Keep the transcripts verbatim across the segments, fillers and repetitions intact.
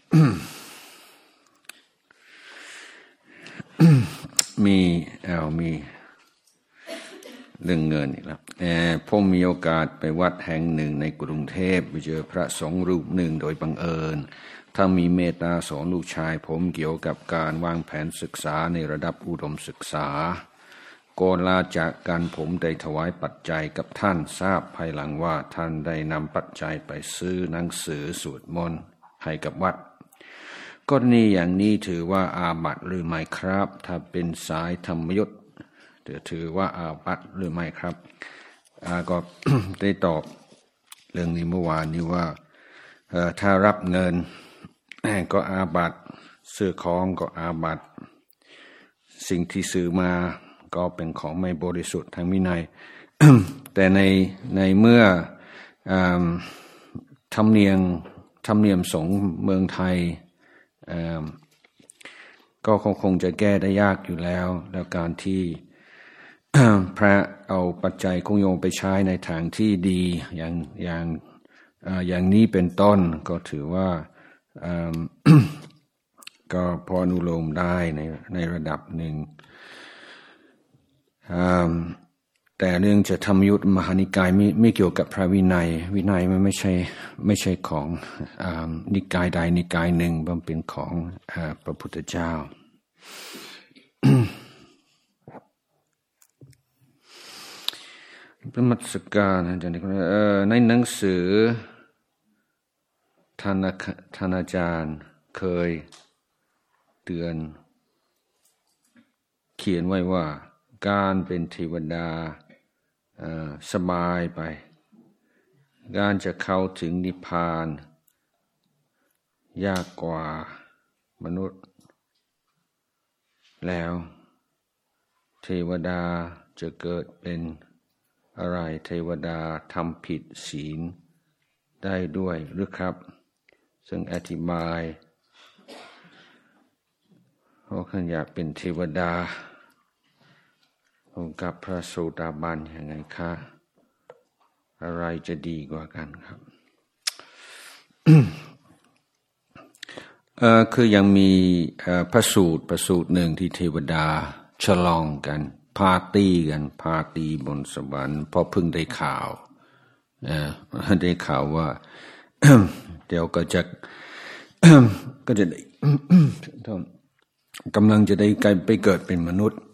มีเอามีเรื่องเงินอีกแล้วผมมีโอกาสไปวัดแห่งหนึ่งในกรุงเทพไปเจอพระสงฆ์รูปหนึ่งโดยบังเอิญถ้ามีเมตตาสอนลูกชายผมเกี่ยวกับการวางแผนศึกษาในระดับอุดมศึกษาก่อนลาจากกันผมได้ถวายปัจจัยกับท่านทราบภายหลังว่าท่านได้นำปัจจัยไปซื้อหนังสือสวดมนต์ให้กับวัดกรณีอย่างนี้ถือว่าอาบัติหรือไม่ครับถ้าเป็นสายธรรมยุทธจะถือว่าอาบัติหรือไม่ครับอาก็ ได้ตอบเรื่องนี้เมื่อวานนี้ว่าถ้ารับเงินก็อาบัติซื้อของก็อาบัติสิ่งที่ซื้อมาก็เป็นของไม่บริสุทธิ์ทางวินัย แต่ในในเมื่อธรรมเนียมธรรมเนียมสงฆ์เมืองไทยก็คงคงจะแก้ได้ยากอยู่แล้วแล้วการที่ พระเอาปัจจัยของโยมไปใช้ในทางที่ดีอย่างอย่างอย่างนี้เป็นต้นก็ถือว่า ก็พออนุโลมได้ในในระดับหนึ่งแต่เรื่องจะธรรมยุทธมหานิกายไม่ไม่เกี่ยวกับพระวินัยวินัยมันไม่ใช่ไม่ใช่ของนิกายใดนิกายหนึ่งมันเป็นของพระพุทธเจ้า เป็นมัสการอาจารย์ในหนังสือท่านท่านอาจารย์เคยเตือนเขียนไว้ว่าการเป็นเทวดาสบายไปการจะเข้าถึงนิพพานยากกว่ามนุษย์แล้วเทวดาจะเกิดเป็นอะไรเทวดาทำผิดศีลได้ด้วยหรือครับซึ่งอธิบายเพราะท่านอยากเป็นเทวดากับพระโสดาบันยังไงคะอะไรจะดีกว่ากันครับ เอ่อคือยังมีพระสูตรพระสูตรหนึ่งที่เทวดาฉลองกันปาร์ตี้กันปาร์ตี้บนสวรรค์พอเพิ่งได้ข่าวเอ่อได้ข่าวว่า เดี๋ยวก็จะก็จะได้ กำลังจะได้ไปเกิดเป็นมนุษย์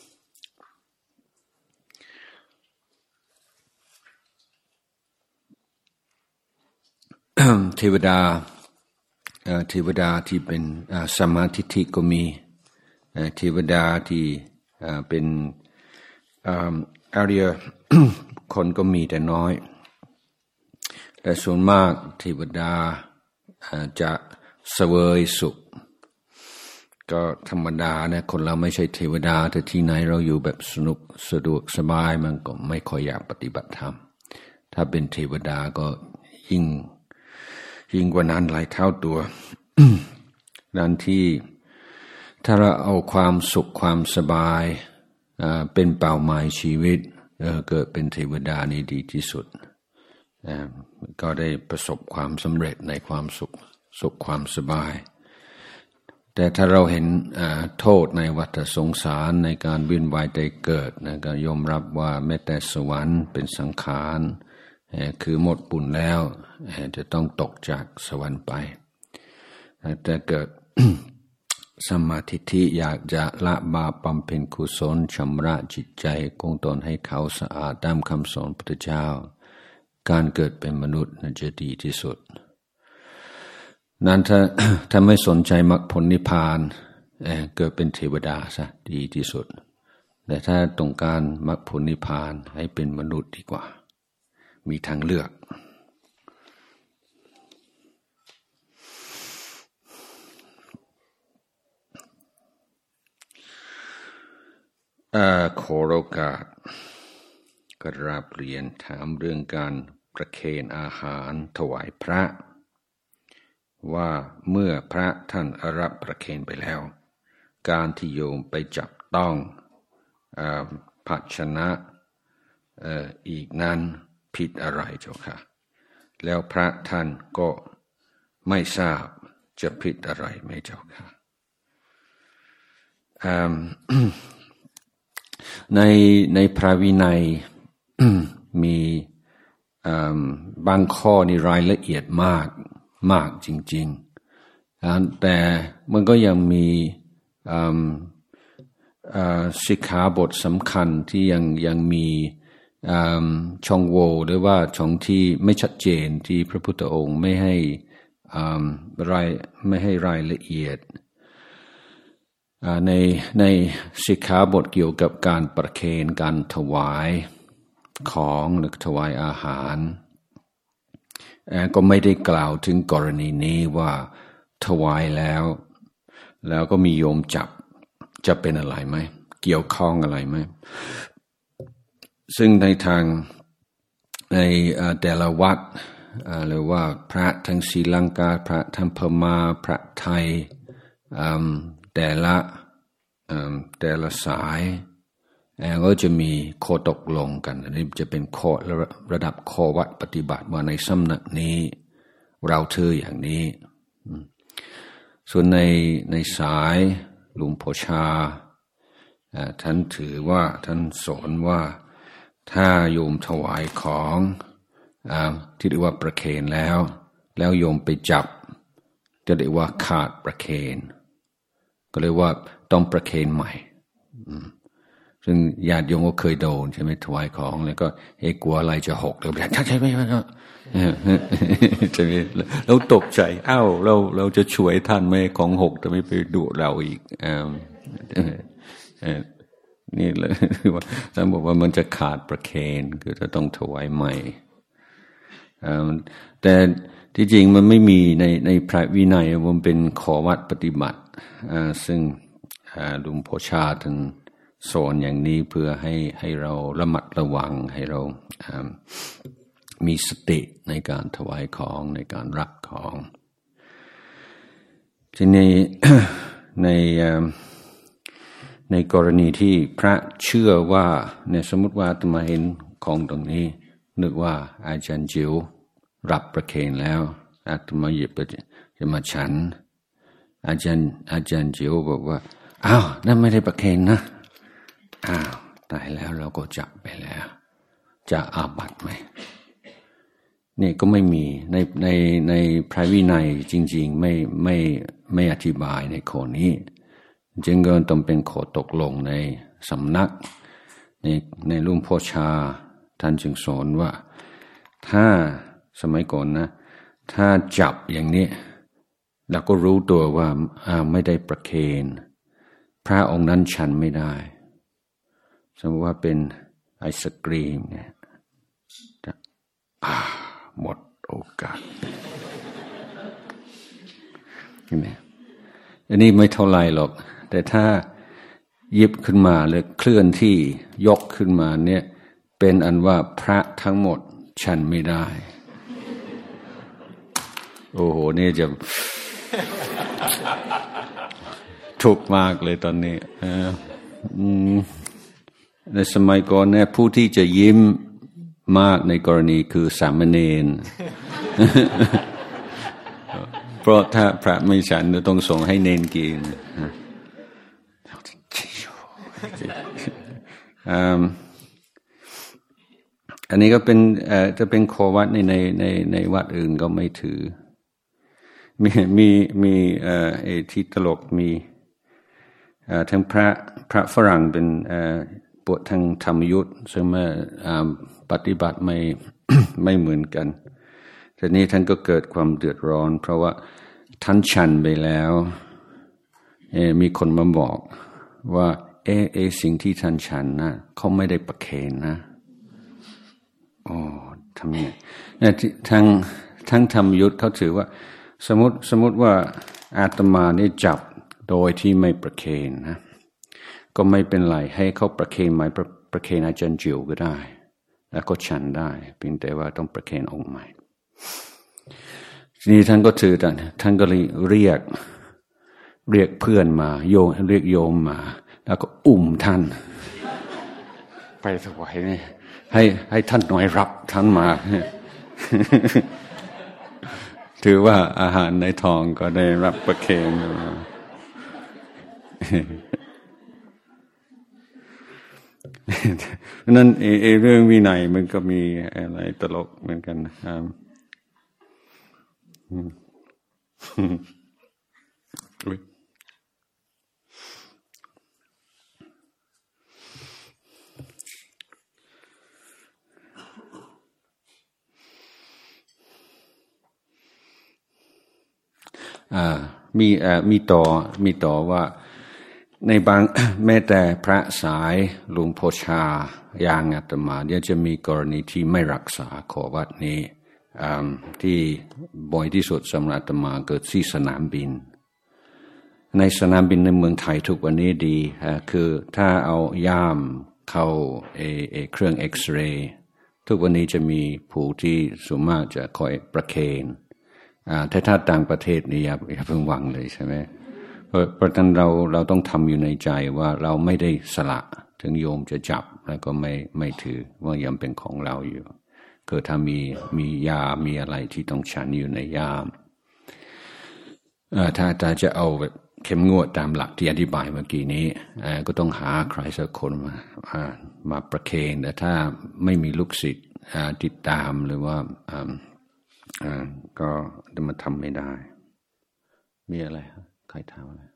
เทวดาเทวดาที่เป็นสัมมาทิฏฐิก็มีเทวดาที่เป็นอริยคนก็มีแต่น้อยแต่ส่วนมากเทวดาจะเสวยสุขก็ธรรมดานะคนเราไม่ใช่เทวดาแต่ที่ไหนเราอยู่แบบสนุกสะดวกสบายมันก็ไม่ค่อยอยากปฏิบัติธรรมถ้าเป็นเทวดาก็ยิ่งยิ่งกว่านั้นหลายเท่าตัว ดังที่ถ้าเราเอาความสุขความสบายเป็นเป้าหมายชีวิตเกิดเป็นเทวดานี่ดีที่สุดก็ได้ประสบความสำเร็จในความสุขสุขความสบายแต่ถ้าเราเห็นโทษในวัฏสงสารในการเวียนว่ายตายเกิดนะก็ยอมรับว่าแม้แต่สวรรค์เป็นสังขารคือหมดบุญแล้วจะต้องตกจากสวรรค์ไปแต่เกิด สัมมาทิฏฐิอยากจะละบาปบำเพ็ญกุศลชำระจิตใจคงตนให้เขาสะอาดตามคำสอนพระพุทธเจ้าการเกิดเป็นมนุษย์นั้นจะดีที่สุดนั้นถ้า ถ้าไม่สนใจมรรคผลนิพพานเกิดเป็นเทวดาซะดีที่สุดแต่ถ้าต้องการมรรคผลนิพพานให้เป็นมนุษย์ดีกว่ามีทางเลือกขอโอกาสกราบเรียนถามเรื่องการประเคนอาหารถวายพระว่าเมื่อพระท่านรับประเคนไปแล้วการที่โยมไปจับต้องภาชนะอีกนั้นผิดอะไรเจ้าค่ะแล้วพระท่านก็ไม่ทราบจะผิดอะไรไหมเจ้าค่ะในในพระวินัย มีบางข้อนี่รายละเอียดมากมากจริงๆแต่มันก็ยังมีสิกขาบทสำคัญที่ยังยังมีช่องโหว่หรือว่าช่องที่ไม่ชัดเจนที่พระพุทธองค์ไม่ให้รายไม่ให้รายละเอียดในในสิกขาบทเกี่ยวกับการประเคนการถวายของหรือถวายอาหารก็ไม่ได้กล่าวถึงกรณีนี้ว่าถวายแล้วแล้วก็มีโยมจับจะเป็นอะไรไหมเกี่ยวข้องอะไรไหมซึ่งในทางในแต่ละวัดหรือว่าพระทั้งศรีลังกาพระทั้งพม่าพระไทยแต่ละแต่ละสายก็จะมีข้อตกลงกันอันนี้จะเป็นข้อระดับข้อวัดปฏิบัติว่าในสำนักนี้เราถืออย่างนี้ส่วนในในสายหลวงพ่อชาท่านถือว่าท่านสอนว่าถ้าโยมถวายของที่เรียกว่าประเคนแล้วแล้วโยมไปจับจะเรียกว่าขาดประเคนก็เรียกว่าต้องประเคนใหม่ซึ่งญาติโยมก็เคยโดนใช่ไหมถวายของแล้วก็เฮ้กลัวอะไรจะหกแล้วใช่ใช่ไหมใช่ไหมเราตกใจอ้าวเราเราจะช่วยท่านไหมของหกแต่ไม่ไปดุเราอีกนี่เลยว่าท่านบอกว่ามันจะขาดประเคนคือจะต้องถวายใหม่แต่ที่จริงมันไม่มีในในพระวินัยมันเป็นข้อวัดปฏิบัติซึ่งหลวงพ่อชาท่านสอนอย่างนี้เพื่อให้ให้เราระมัดระวังให้เรามีสติในการถวายของในการรับของทีนี้ ในในกรณีที่พระเชื่อว่าเนี่ยสมมติว่าอาตมาเห็นของตรงนี้นึกว่าอาจารย์จิ๋วรับประเคนแล้วอาตมาหยิบไปจะมาฉันอาจารย์อาจารย์จิ๋วบอกว่าอ้าวนั่นไม่ได้ประเคนนะอ้าวตายแล้วเราก็จับไปแล้วจะอาบัติไหมนี่ก็ไม่มีในในในพระวินัยจริงๆไม่ไม่ไม่อธิบายในข้อนี้จึงก็ต้องเป็นข้อตกลงในสำนักในในหลวงพ่อชาท่านจึงสอนว่าถ้าสมัยก่อนนะถ้าจับอย่างนี้แล้วก็รู้ตัวว่าอ่าไม่ได้ประเคนพระองค์นั้นฉันไม่ได้สมมติว่าเป็นไอศกรีมเนี่ยหมดโอกาสเห็นไหมอันนี้ไม่เท่าไรหรอกแต่ถ้าหยิบขึ้นมาหรือเคลื่อนที่ยกขึ้นมาเนี่ยเป็นอันว่าพระทั้งหมดฉันไม่ได้โอ้โหนี่จะทุกข์มากเลยตอนนี้ในสมัยก่อนเนี่ยผู้ที่จะยิ้มมากในกรณีคือสามเณร เพราะถ้าพระไม่ฉันจะต้องส่งให้เณรกินอันนี้ก็เป็นจะเป็นข้อวัดในในในในวัดอื่นก็ไม่ถือมีมีมีเอ่อที่ตลกมีทั้งพระพระฝรั่งเป็นบวชทางธรรมยุทธ์ซึ่งมาปฏิบัติไม่ ไม่เหมือนกันทีนี้ท่านก็เกิดความเดือดร้อนเพราะว่าท่านฉันไปแล้วมีคนมาบอกว่าเอเอสิ่งที่ท่านฉันนะเขาไม่ได้ประเคนนะโอ้ทำไงเนี่ยทั้งทั้งธรรมยุทธ์เขาถือว่าสมมติสมมติว่าอาตมาได้จับโดยที่ไม่ประเคนนะก็ไม่เป็นไรให้เขาประเคนใหม่ประประเคนอาจารย์จิ๋วก็ได้แล้วก็ฉันได้เพียงแต่ว่าต้องประเคนองค์ใหม่ทีนี้ท่านก็ถือท่านท่านก็เลยเรียกเรียกเพื่อนมาโยมเรียกโยมมาแล้วก็อุ้มท่านไปถวายนี่ให้ให้ท่านหน่อยรับท่านมาถือว่าอาหารในท้องก็ได้รับประเคนนั้นเอเอเรื่องวินัยมันก็มีอะไรตลกเหมือนกันนะครับอ่ามีอ่ามีต่อมีต่อว่าในบางแม้แต่พระสายหลวงพ่อชาอย่างอาตมาเดี๋ยวจะมีกรณีที่ไม่รักษาข้อวัดนี้ที่บ่อยที่สุดสำหรับอาตมาเกิดที่สนามบินในสนามบินในเมืองไทยทุกวันนี้ดีคือถ้าเอาย่ามเข้าเอเอเครื่องเอ็กซเรย์ทุกวันนี้จะมีผู้ที่ส่วนมากจะคอยประเคนถ้าถ้าต่างประเทศนี่อย่าอย่าเพิ่งหวังเลยใช่ไหมเพราะเพราะฉะนั้นเราเราต้องทำอยู่ในใจว่าเราไม่ได้สละถึงโยมจะจับแล้วก็ไม่ไม่ถือว่ายังเป็นของเราอยู่คือถ้ามีมียามีอะไรที่ต้องฉันอยู่ในยามถ้าถ้าจะเอาแบบเข้มงวดตามหลักที่อธิบายเมื่อกี้นี้ก็ต้องหาใครสักคนมามาประเคนแต่ถ้าไม่มีลูกศิษย์ติดตามหรือว่าก็จะมาทำไม่ได้มีอะไรใครถามอะไร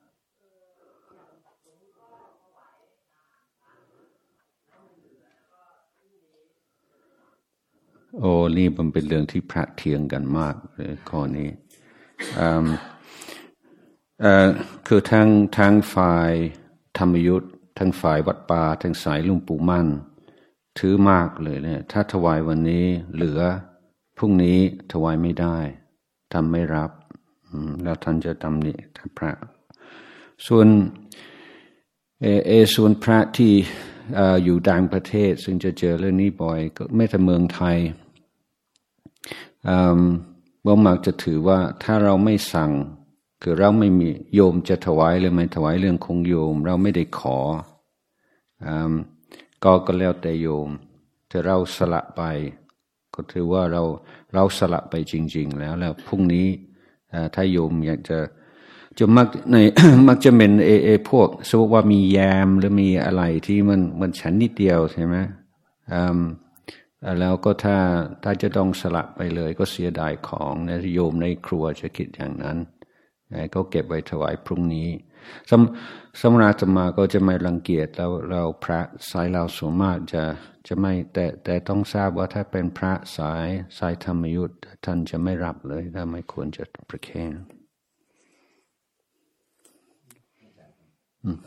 โอ้นี่มันเป็นเรื่องที่พระเถียงกันมากเลยข้อนี้คือทั้งทั้งฝ่ายธรรมยุทธ์ทั้งฝ่ายวัดป่าทั้งสายลุงปู่มั่นถือมากเลยเนี่ยถ้าถวายวันนี้เหลือพรุ่งนี้ถวายไม่ได้ทำไม่รับแล้วท่านจะทำนี่ท่านพระส่วนเอเอส่วนพระที่อยู่ต่างประเทศซึ่งจะเจอเรื่องนี้บ่อยก็ไม่แต่เมืองไทยบ่มักจะถือว่าถ้าเราไม่สั่งคือเราไม่มีโยมจะถวายหรือไม่ถวายเรื่องของโยมเราไม่ได้ขอก็ก็แล้วแต่โยมถ้าเราสละไปก็ถือว่าเราเราสละไปจริงๆแล้วแล้วพรุ่งนี้ถ้าโยมอยากจะจะมักใน มักจะเป็นเอเอพวกสมมติว่ามีแยมหรือมีอะไรที่มันมันฉันนิดเดียวใช่ไหมแล้วก็ถ้าถ้าจะต้องสละไปเลยก็เสียดายของนะโยมในครัวจะคิดอย่างนั้นก็เก็บไว้ถวายพรุ่งนี้สำสำหรับอาตมาก็จะไม่รังเกียจเราเราพระสายเราส่วนมากจะจะไม่แต่แต่ต้องทราบว่าถ้าเป็นพระสายสายธรรมยุทธ์ท่านจะไม่รับเลยถ้าไม่ควรจะประเคนอืม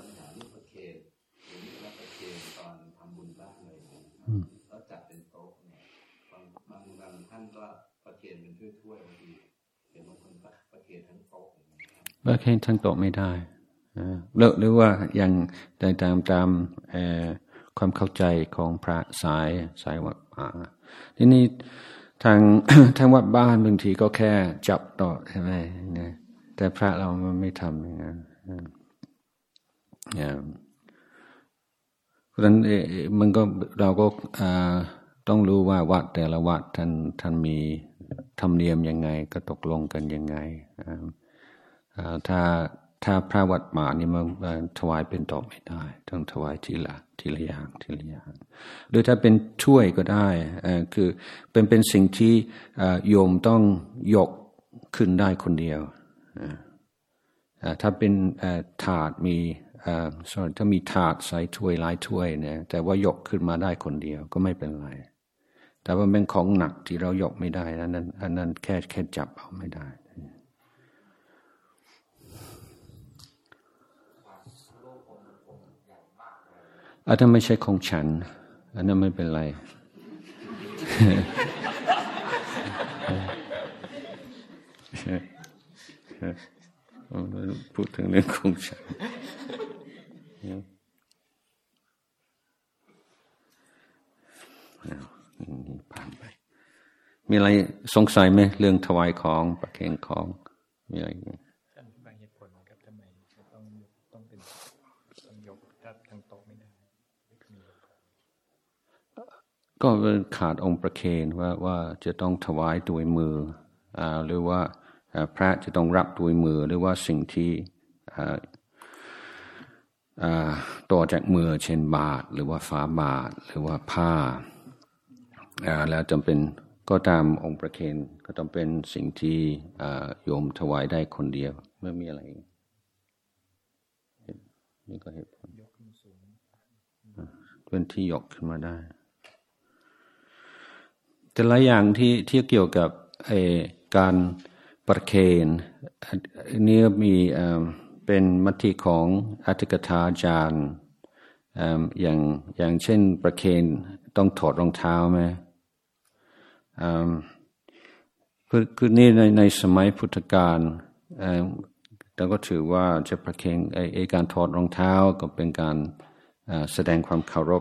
แล้วจัดเป็นโต๊ะเนี่ยบางบางบางท่านก็ประเคนเป็นถ้วยๆบางทีเห็นบางคนประเคนทั้งโต๊ะประเคนทั้งโต๊ะไม่ได้หรือหรือว่าอย่างตามตามความเข้าใจของพระสายสายวัดป่าทีนี้ทางทางวัดบ้านบางทีก็แค่จับโต๊ะใช่ไหมเนี่ยแต่พระเรามันไม่ทำอย่างนั้นเพราะฉะนั้นมันก็เราก็ต้องรู้ว่าวัดแต่ละวัดท่านท่านมีธรรมเนียมยังไงก็ตกลงกันยังไงถ้าถ้าพระวัดป่านี่มันถวายเป็นโต๊ะไม่ได้ต้องถวายทีละทีละอย่างทีละอย่างหรือถ้าเป็นถ้วยก็ได้คือเป็นเป็นสิ่งที่โยมต้องยกขึ้นได้คนเดียวถ้าเป็นถาดมีsorry ถ้ามีถาดใส่ถ้วยหลายถ้วยเนี่ยแต่ว่ายกขึ้นมาได้คนเดียวก็ไม่เป็นไรแต่ว่าเป็นของหนักที่เรายกไม่ได้อันนั้นอันนั้นแค่แค่จับเอาไม่ได้อันนั้นไม่ใช่ของฉันอันนั้นไม่เป็นไรพูดถึงเรื่องของฉันผ่านไปมีอะไรสงสัยไหมเรื่องถวายของประเคนของมีอะไรบางเหตุผลครับทำไมต้องต้องเป็นต้องยกถ้าทั้งโต๊ะไม่ได้ก็ขาดองค์ประเคนว่าว่าจะต้องถวายด้วยมือหรือว่าพระจะต้องรับด้วยมือหรือว่าสิ่งที่ต่อจากมือเช่นบาตรหรือว่าฝาบาตรหรือว่าผ้าแล้วจำเป็นก็ตามองค์ประเคนก็ต้องเป็นสิ่งที่โยมถวายได้คนเดียวไม่มีอะไรนี่ก็เหตุผลเป็นที่ยกขึ้นมาได้แต่ละอย่างที่ที่เกี่ยวกับการประเคนนี่มีเป็นมติของอธิกถาจารย์อย่างอย่างเช่นประเคนต้องถอดรองเท้าไหมคือคือนี่ในในสมัยพุทธกาลเราก็ถือว่าจะประเคนไอการถอดรองเท้าก็เป็นการแสดงความเคารพ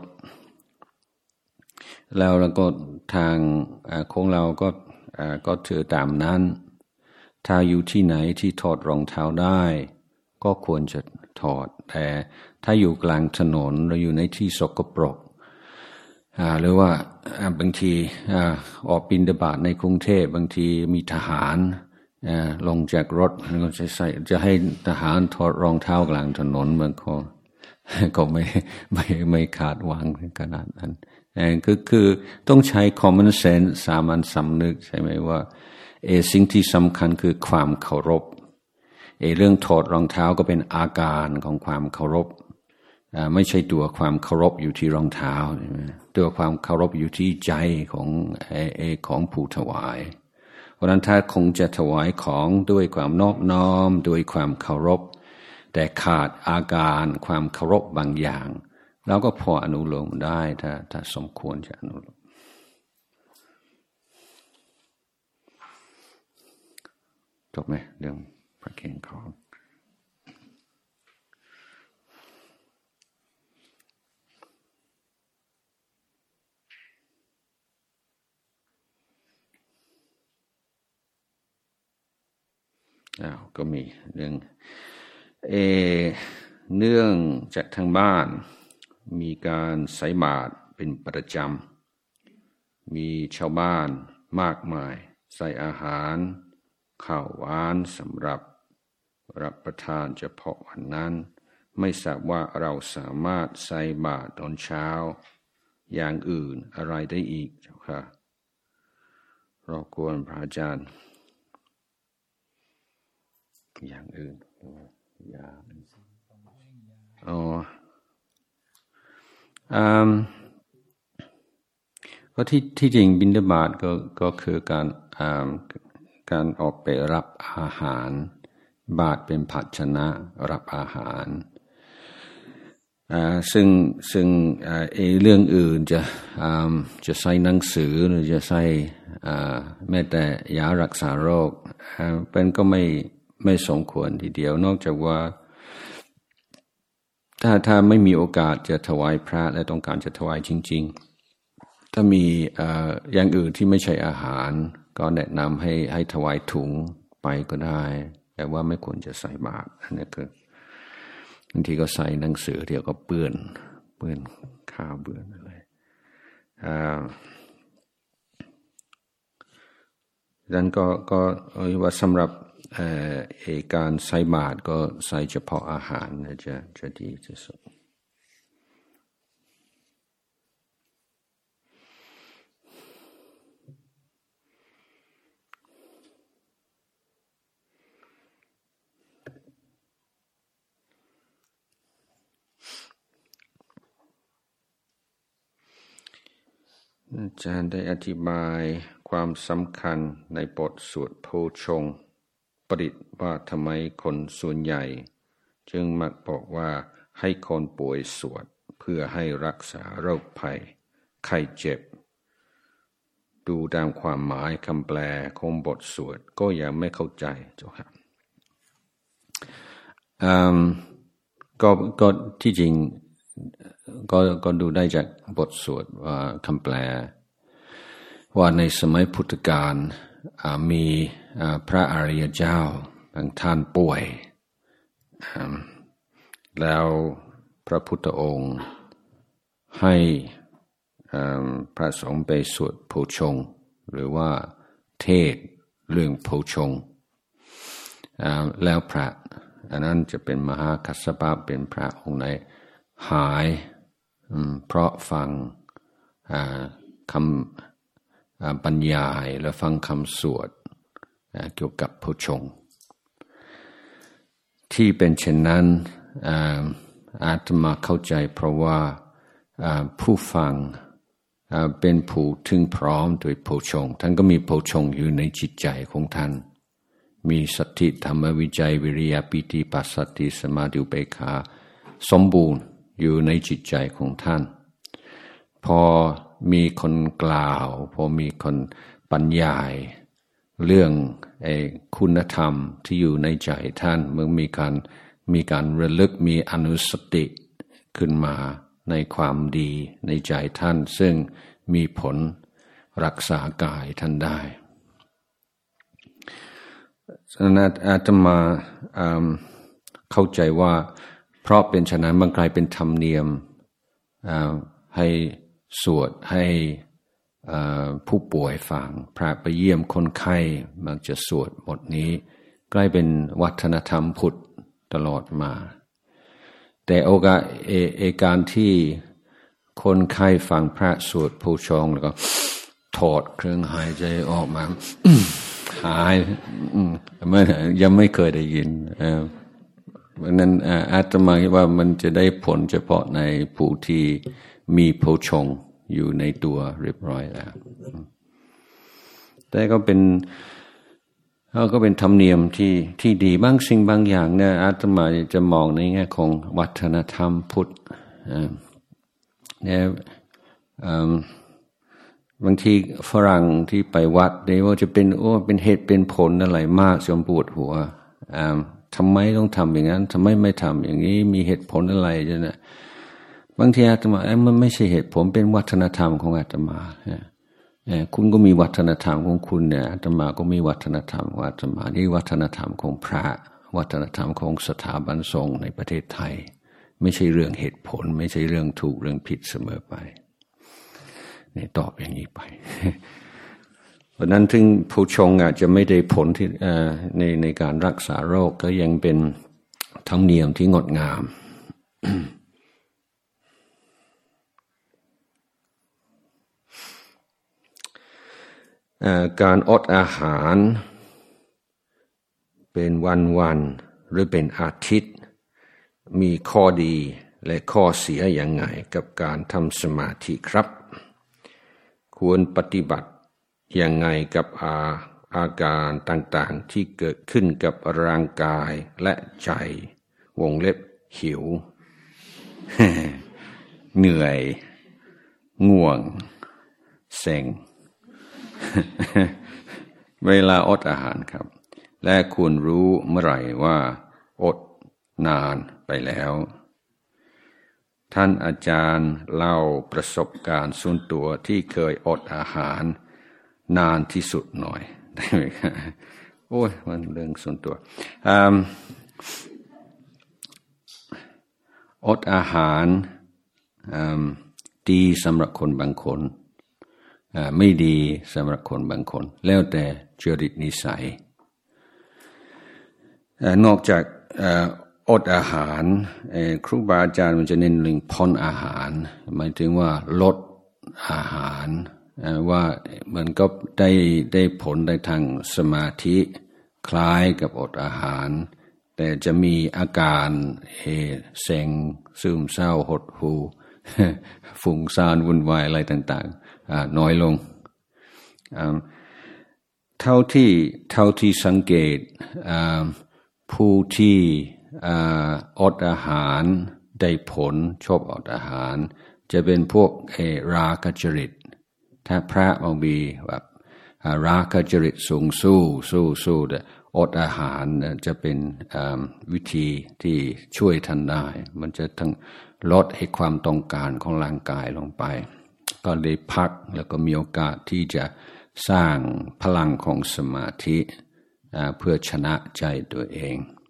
แล้วแล้วก็ทางของเราก็ก็ถือตามนั้นถ้าอยู่ที่ไหนที่ถอดรองเท้าได้ก็ควรจะถอดแต่ถ้าอยู่กลางถนนหรืออยู่ในที่สกปรกหรือว่าบางทีออกบิณฑบาตในกรุงเทพบางทีมีทหารลงจากรถก็จะใส่จะให้ทหารถอดรองเท้ากลางถนนมันก็ก็ไม่ไม่ไม่ขาดหวังขนาดนั้นคือคือต้องใช้ common sense สามัญสำนึกใช่ไหมว่าเอสิ่งที่สำคัญคือความเคารพเอเรื่องถอดรองเท้าก็เป็นอาการของความเคารพไม่ใช่ตัวความเคารพอยู่ที่รองเท้าตัวความเคารพอยู่ที่ใจของเอของผู้ถวายเพราะนั้นถ้าคงจะถวายของด้วยความนอบน้อมด้วยความเคารพแต่ขาดอาการความเคารพบางอย่างเราก็พออนุโลมได้ถ้าถ้าสมควรจะอนุโลมจบไหมเรื่องประเคนของอ้าวก็มีเรื่องเอเนื่องจากทางบ้านมีการใส่บาตรเป็นประจำมีชาวบ้านมากมายใส่อาหารข้าวหวานสำหรับรับประทานเฉพาะวันนั้นไม่ทราบว่าเราสามารถใส่บาตรตอนเช้าอย่างอื่นอะไรได้อีกเจ้าค่ะรบกวนพระอาจารย์อย่างอื่นยาอ๋ออืมก็ที่ที่จริงบิณฑบาตก็ก็คือการอ่าการออกไปรับอาหารบาตรเป็นภาชนะรับอาหารอ่าซึ่งซึ่งอ่าเรื่องอื่นจะอ่าจะใส่หนังสือหรือจะใส่อ่าแม้แต่ยารักษาโรคอ่าเป็นก็ไม่ไม่สมควรทีเดียวนอกจากว่าถ้าถ้าไม่มีโอกาสจะถวายพระและต้องการจะถวายจริงๆถ้ามีอ่าอย่างอื่นที่ไม่ใช่อาหารก็แนะนำให้ให้ถวายถุงไปก็ได้แต่ว่าไม่ควรจะใส่บาตรอันนี้คือบางทีก็ใส่หนังสือเดี๋ยวก็เปื้อนเปื้อนข้าวเปื้อนอะไรอ่าดังนั้นก็ก็ว่าสำหรับเอ่อการใส่บาตรก็ใส่เฉพาะอาหารนะจะจะดีที่สุดอาจารย์ได้อธิบายความสำคัญในบทสวดโพชงประดิษฐ์ว่าทำไมคนส่วนใหญ่จึงมักบอกว่าให้คนป่วยสวดเพื่อให้รักษาโรคภัยไข้เจ็บดูตามความหมายคำแปลของบทสวดก็ยังไม่เข้าใจเจ้าค่ะก็ก็ที่จริงก็ก็ดูได้จากบทสวดว่าคำแปลว่าในสมัยพุทธกาลมีพระอริยเจ้าบางท่านป่วยแล้วพระพุทธองค์ให้พระสงฆ์ไปสวดโพชงหรือว่าเทศเรื่องโพชงแล้วพระอันนั้นจะเป็นมหากัสสปะเป็นพระองค์ไหนหายเพราะฟังคำบรรยายและฟังคำสวดเกี่ยวกับโพชงที่เป็นเช่นนั้นอาตมาเข้าใจเพราะว่าผู้ฟังเป็นผู้ถึงพร้อมด้วยโพชงท่านก็มีโพชงอยู่ในจิตใจของท่านมีสติธรรมวิจัยวิริยะปิติปัสสัทธิสมาธิอุเบกขาสมบูรณ์อยู่ในจิตใจของท่านพอมีคนกล่าวพอมีคนบรรยายเรื่องไอ้คุณธรรมที่อยู่ในใจท่านเมื่อมีการมีการระลึกมีอนุสติขึ้นมาในความดีในใจท่านซึ่งมีผลรักษากายท่านได้ฉะนั้นอาตมาเข้าใจว่าเพราะเป็นฉะนั้นมันกลายเป็นธรรมเนียมให้สวดให้ผู้ป่วยฟังพระไปเยี่ยมคนไข้มักจะสวดบทนี้กลายเป็นวัฒนธรรมพุทธตลอดมาแต่โอกาสเอเอการที่คนไข้ฟังพระสวดโพชงแล้วก็ถอดเครื่องหายใจออกมาหายไม่ยังไม่เคยได้ยินเพราะนั้นอาตมาคิดว่ามันจะได้ผลเฉพาะในผู้ที่มีโพชงอยู่ในตัวเรียบร้อยแล้วแต่ก็เป็นเขาก็เป็นธรรมเนียมที่ที่ดีบางสิ่งบางอย่างเนี่ยอาตมาจะมองในแง่ของวัฒนธรรมพุทธเนี่ยบางทีฝรั่งที่ไปวัดเนี่ยว่าจะเป็นโอ้เป็นเหตุเป็นผลอะไรมากจนปวดหัวทำไมต้องทำอย่างนั้นทำไมไม่ทำอย่างนี้มีเหตุผลอะไรจะเนี่ยบางทีอาตมาเอ้มันไม่ใช่เหตุผลเป็นวัฒนธรรมของอาตมาคุณก็มีวัฒนธรรมของคุณเนี่ยอาตมาก็มีวัฒนธรรมของอาตมานี่วัฒนธรรมของพระวัฒนธรรมของสถาบันสงฆ์ในประเทศไทยไม่ใช่เรื่องเหตุผลไม่ใช่เรื่องถูกเรื่องผิดเสมอไปนี่ตอบอย่างนี้ไป เพราะนั้นถึงผู้ชงอาจจะไม่ได้ผลที่ในในการรักษาโรคก็ยังเป็นธรรมเนียมที่งดงาม การอดอาหารเป็นวันๆหรือเป็นอาทิตย์มีข้อดีและข้อเสียอย่างไงกับการทำสมาธิครับควรปฏิบัติอย่างไงกับอาอาการต่างๆที่เกิดขึ้นกับร่างกายและใจวงเล็บหิว เหนื่อยง่วงเซ็ง เวลาอดอาหารครับและควรรู้เมื่อไหร่ว่าอดนานไปแล้วท่านอาจารย์เล่าประสบการณ์ส่วนตัวที่เคยอดอาหารนานที่สุดหน่อยได้ไหมครับโอ้ยมันเรื่องส่วนตัวอดอาหารดีสำหรับคนบางคนไม่ดีสำหรับคนบางคนแล้วแต่จริตนิสัยนอกจากอดอาหารครูบาอาจารย์มันจะเน้นเรื่องผ่อนอาหารหมายถึงว่าลดอาหารว่ามันก็ได้ได้ผลในทางสมาธิคล้ายกับอดอาหารแต่จะมีอาการเซ็งซึมเศร้าหดหู่ฟุ้งซ่านวุ่นวายอะไรต่างๆน้อยลงเท่าที่เท่าที่สังเกตผู้ที่อดอาหารได้ผลชอบอดอาหารจะเป็นพวกราคะจริตถ้าพระบางทีแบบราคะจริตสูงสู้สู้สู้แต่อดอาหารจะเป็นวิธีที่ช่วยท่านได้มันจะทั้งลดให้ความต้องการของร่างกายลงไปก็เลยพักแล้วก็มีโอกาสที่จะสร้างพลังของสมาธิเพื่อชนะใจตัวเอง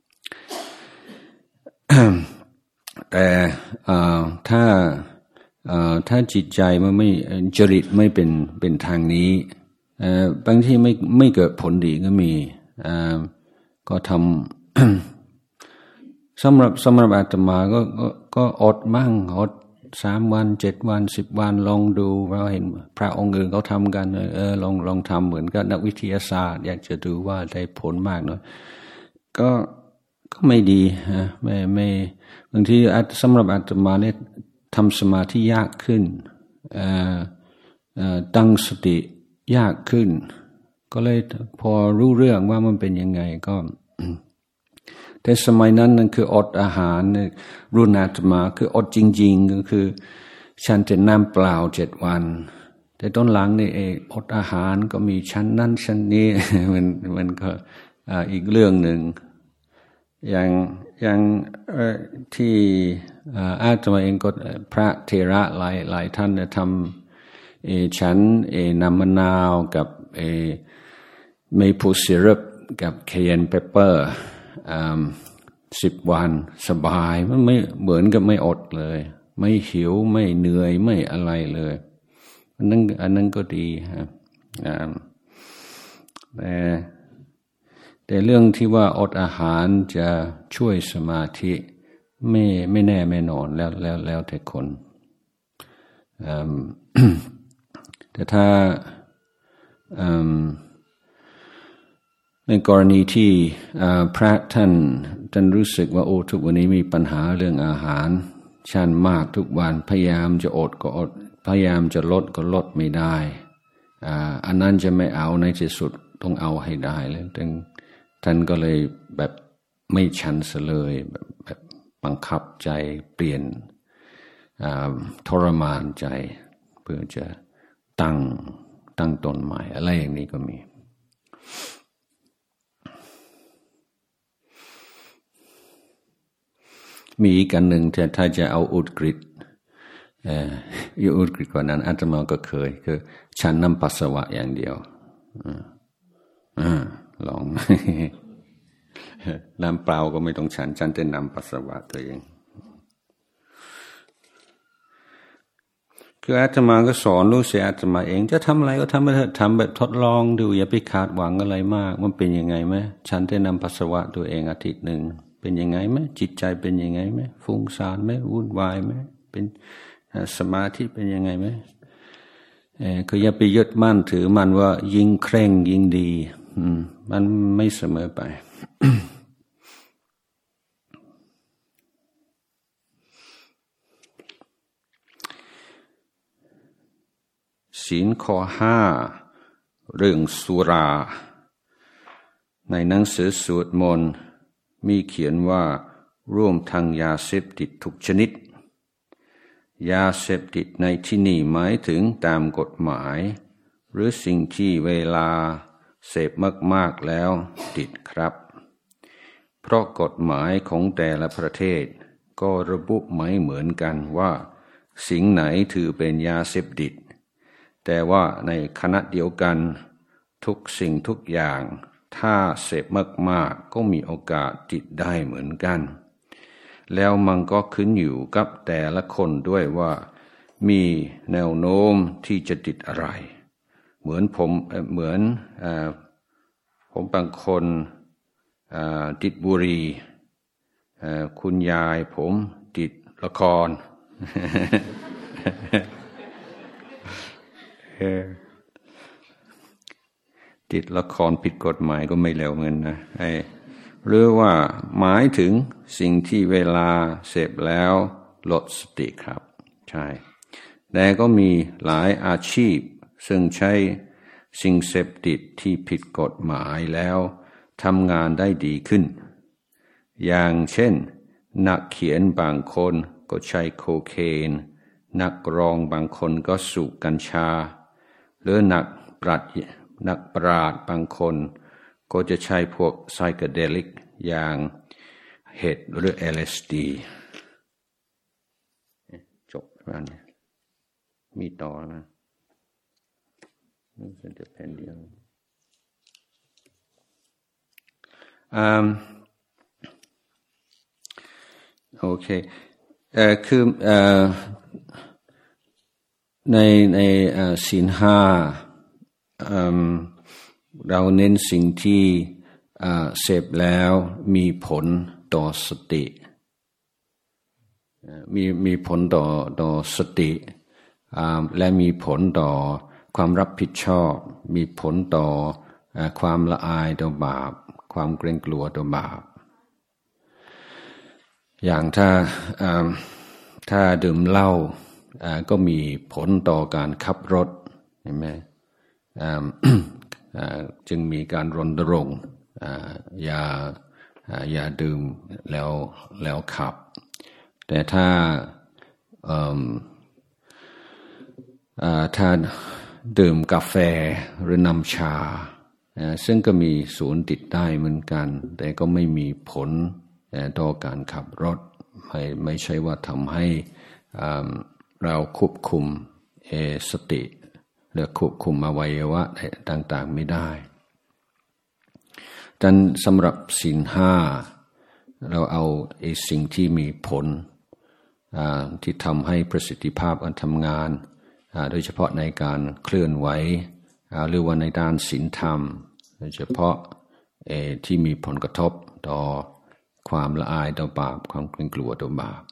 แต่ถ้าถ้าจิตใจมันไม่จริตไม่เป็นเป็นทางนี้บางทีไม่ไม่เกิดผลดีก็มีก็ทำสำหรับสำหรับอาตมาก็ก็ก็อดมั่งอดสามวันเจ็ดวันสิบวันลองดูเราเห็นพระองค์อื่นเขาทำกันเออลองลองทำเหมือนกับนักวิทยาศาสตร์อยากจะดูว่าได้ผลมากน้อยก็ก็ไม่ดีฮะไม่ไม่บางทีสำหรับอาตมาเนี่ยทำสมาธิยากขึ้นตั้งสติยากขึ้นก็เลยพอรู้เรื่องว่ามันเป็นยังไงก็แต่สมัยนั้นนั่นคืออดอาหารรุ่นอาตมาคืออดจริงๆก็คือฉันจะน้ำเปล่าเจ็ดวันแต่ต้นหลังนี่เออดอาหารก็มีชั้นนั้นชั้นนี้มันมันก็อีกเรื่องหนึ่งอย่างอย่างที่อาตมาเองก็พระเถระหลายหลายท่านทำเอฉันเอน้ำมะนาวกับเอเมเปิลซิรัปกับเคเอนเปเปอร์สิบวันสบายมันไม่เหมือนกับไม่อดเลยไม่หิวไม่เหนื่อยไม่อะไรเลยอันนั้นอันนั้นก็ดีครับแต่แต่เรื่องที่ว่าอดอาหารจะช่วยสมาธิไม่ไม่แน่ไม่นอนแล้วแล้วแล้วแต่คนแต่ถ้าในกรณีที่พระท่านท่านรู้สึกว่าโอ้ทุกวันนี้มีปัญหาเรื่องอาหารชันมากทุกวันพยายามจะอดก็อดพยายามจะลดก็ลดไม่ได้อันนั้นจะไม่เอาในที่สุดต้องเอาให้ได้เลยท่านก็เลยแบบไม่ชันเลยแบบแบบบังคับใจเปลี่ยนทรมานใจเพื่อจะตั้งตั้งตนใหม่อะไรอย่างนี้ก็มีมีอีกอันหนึ่งแต่ถ้าจะเอาอุดกฤษเอ่ออยู่อุดกฤษกว่านั้นอาตมาก็เคยคือฉันน้ำปัสสาวะอย่างเดียวอ่าลอง น้ำเปล่าก็ไม่ต้องฉันฉันแต่น้ำปัสสาวะตัวเองคืออาตมาก็สอนลูกศิษย์อาตมาเองจะทำอะไรก็ทำไปเถอะทำแบบทดลองดูอย่าไปคาดหวังอะไรมากมันเป็นยังไงไหมฉันแต่น้ำปัสสาวะตัวเองอาทิตย์หนึ่งเป็นยังไงไหมจิตใจเป็นยังไงไหมฟุ้งซ่านไหมวุ่นวายไหมเป็นสมาธิเป็นยังไงไหมเออคืออย่าไปยึดมั่นถือมั่นว่ายิ่งเคร่งยิ่งดีอืมมันไม่เสมอไป ศีลข้อห้าเรื่องสุราในหนังสือสวดมนต์มีเขียนว่าร่วมทั้งยาเสพติดทุกชนิดยาเสพติดในที่นี้หมายถึงตามกฎหมายหรือสิ่งที่เวลาเสพมากๆแล้วติดครับเพราะกฎหมายของแต่ละประเทศก็ระบุไม่เหมือนกันว่าสิ่งไหนถือเป็นยาเสพติดแต่ว่าในขณะเดียวกันทุกสิ่งทุกอย่างถ้าเสพมากๆก็มีโอกาสติดได้เหมือนกันแล้วมันก็ขึ้นอยู่กับแต่ละคนด้วยว่ามีแนวโน้มที่จะติดอะไรเหมือนผมเหมือนผมบางคนติดบุหรี่คุณยายผมติดละคร ติดละครผิดกฎหมายก็ไม่เลวเหมือนนะหรือว่าหมายถึงสิ่งที่เวลาเสพแล้วลดสติครับใช่แต่ก็มีหลายอาชีพซึ่งใช้สิ่งเสพติดที่ผิดกฎหมายแล้วทำงานได้ดีขึ้นอย่างเช่นนักเขียนบางคนก็ใช้โคเคนนักร้องบางคนก็สูบกัญชาหรือนักปรัชญานักปราชญ์บางคนก็จะใช้พวกไซเคเดลิกอย่างเฮดหรือ แอล เอส ดี จบแล้วเนี่ยมีต่อนะนี่เป็นแต่แผ่นเดียวอืมโอเคเอ่อคือเอ่อในในศีลห้าเราเน้นสิ่งที่เสพแล้วมีผลต่อสติมีมีผลต่อต่อสติและมีผลต่อความรับผิดชอบมีผลต่อความละอายต่อบาปความเกรงกลัวต่อบาปอย่างถ้าถ้าดื่มเหล้าก็มีผลต่อการขับรถเห็นไหมจึงมีการรณรงค์อย่าอย่าดื่มแล้วแล้วขับแต่ถ้าถ้าดื่มกาแฟหรือน้ำชาซึ่งก็มีศูนย์ติดได้เหมือนกันแต่ก็ไม่มีผลต่อการขับรถไม่ไม่ใช่ว่าทำให้เราควบคุมสติหรือควบคุมอวัยวะต่างๆไม่ได้ดังนั้นสำหรับศีลห้าเราเอาไอ้สิ่งที่มีผลที่ทำให้ประสิทธิภาพการทำงานโดยเฉพาะในการเคลื่อนไหวหรือว่าในด้านศีลธรรมโดยเฉพาะที่มีผลกระทบต่อความละอายต่อบาปความเกรงกลัวต่อบาป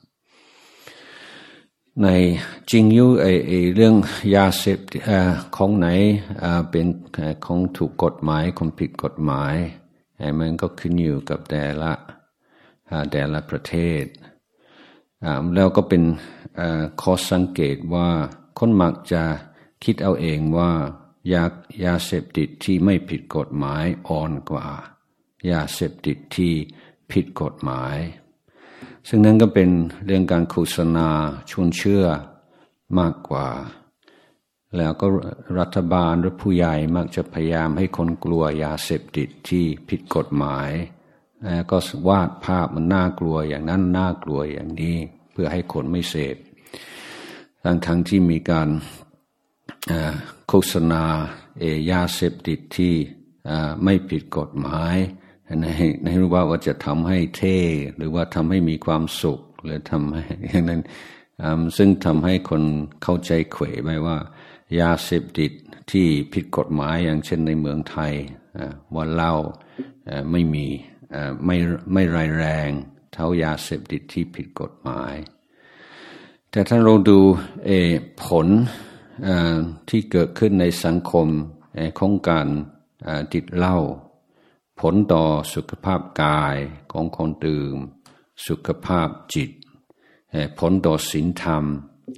ในจริงอยู่ไอ้เรื่องยาเสพติดของไหนเป็นของถูกกฎหมายของผิดกฎหมายมันก็ขึ้นอยู่กับแต่ละแต่ละประเทศแล้วก็เป็นข้อสังเกตว่าคนมักจะคิดเอาเองว่ายายาเสพติดที่ไม่ผิดกฎหมายอ่อนกว่ายาเสพติดที่ผิดกฎหมายซึ่งนั้นก็เป็นเรื่องการโฆษณาชวนเชื่อมากกว่าแล้วก็รัฐบาลหรือผู้ใหญ่มักจะพยายามให้คนกลัวยาเสพติดที่ผิดกฎหมายแล้วก็วาดภาพมันน่ากลัวอย่างนั้นน่ากลัวอย่างนี้เพื่อให้คนไม่เสพทั้งทั้งที่มีการโฆษณาเอยาเสพติดที่ไม่ผิดกฎหมายในในรู้ว่าว่าจะทำให้เท่หรือว่าทำให้มีความสุขหรือทำให้อย่างนั้นซึ่งทำให้คนเข้าใจเขวไปว่ายาเสพติดที่ผิดกฎหมายอย่างเช่นในเมืองไทยว่าเหล้าไม่มีไม่ไม่ร้ายแรงเท่ายาเสพติดที่ผิดกฎหมายแต่ถ้าเราดูผลที่เกิดขึ้นในสังคมของการติดเหล้าผลต่อสุขภาพกายของคนดื่มสุขภาพจิตผลต่อศีลธรรม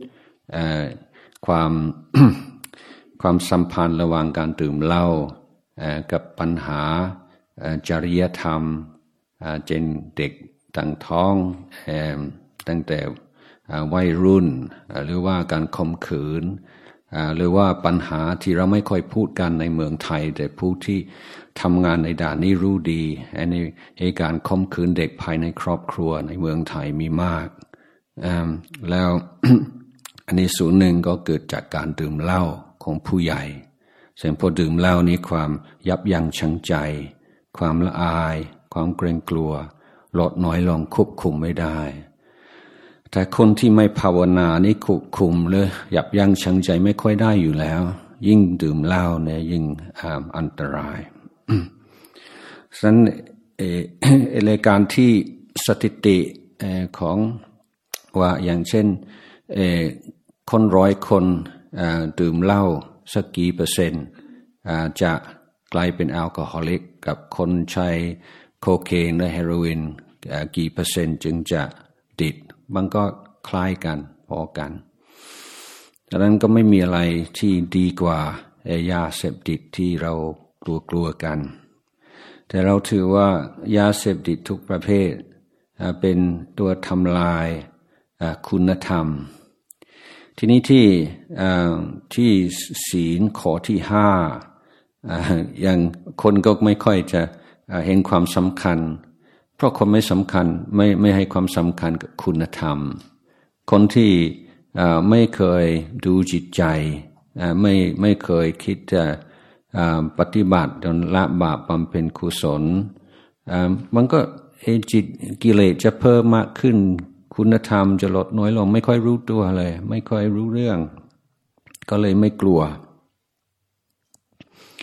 ความ ความสัมพันธ์ระหว่างการดื่มเหล้ากับปัญหาจริยธรรมเช่นเด็กตั้งท้องตั้งแต่วัยรุ่นหรือว่าการข่มขืนหรือว่าปัญหาที่เราไม่ค่อยพูดกันในเมืองไทยแต่ผู้ที่ทำงานในด้านนี้รู้ดีในเหตุการณ์ข่มขืนเด็กภายในครอบครัวในเมืองไทยมีมากแล้ว อันนี้ส่วนหนึ่งก็เกิดจากการดื่มเหล้าของผู้ใหญ่ซึ่งพอดื่มเหล้านี้ความยับยั้งชั่งใจความละอายความเกรงกลัวลดน้อยลงควบคุมไม่ได้แต่คนที่ไม่ภาวนานี่ควบคุมเลยยับยั้งชั่งใจไม่ค่อยได้อยู่แล้วยิ่งดื่มเหล้าเนี่ยยิ่งอันตรายฉะนั้นรายการที่สถิติของว่าอย่างเช่นคนร้อยคนดื่มเหล้าสักกี่เปอร์เซ็นต์จะกลายเป็นแอลกอฮอลิกกับคนใช้โคเคนและเฮโรอีนกี่เปอร์เซ็นต์จึงจะติดมันก็คล้ายกันพอกันดังนั้นก็ไม่มีอะไรที่ดีกว่ายาเสพติดที่เรากลัวกลัวกันแต่เราถือว่ายาเสพติดทุกประเภทเป็นตัวทำลายคุณธรรมทีนี้ที่ที่ศีลข้อที่ห้าอย่างคนก็ไม่ค่อยจะเห็นความสำคัญเพราะคนไม่สำคัญไม่ไม่ให้ความสำคัญกับคุณธรรมคนที่ไม่เคยดูจิตใจไม่ไม่เคยคิดจะปฏิบัติจนละบาปบำเพ็ญกุศลมันก็จิตกิเลสจะเพิ่มมากขึ้นคุณธรรมจะลดน้อยลงไม่ค่อยรู้ตัวเลยไม่ค่อยรู้เรื่องก็เลยไม่กลัว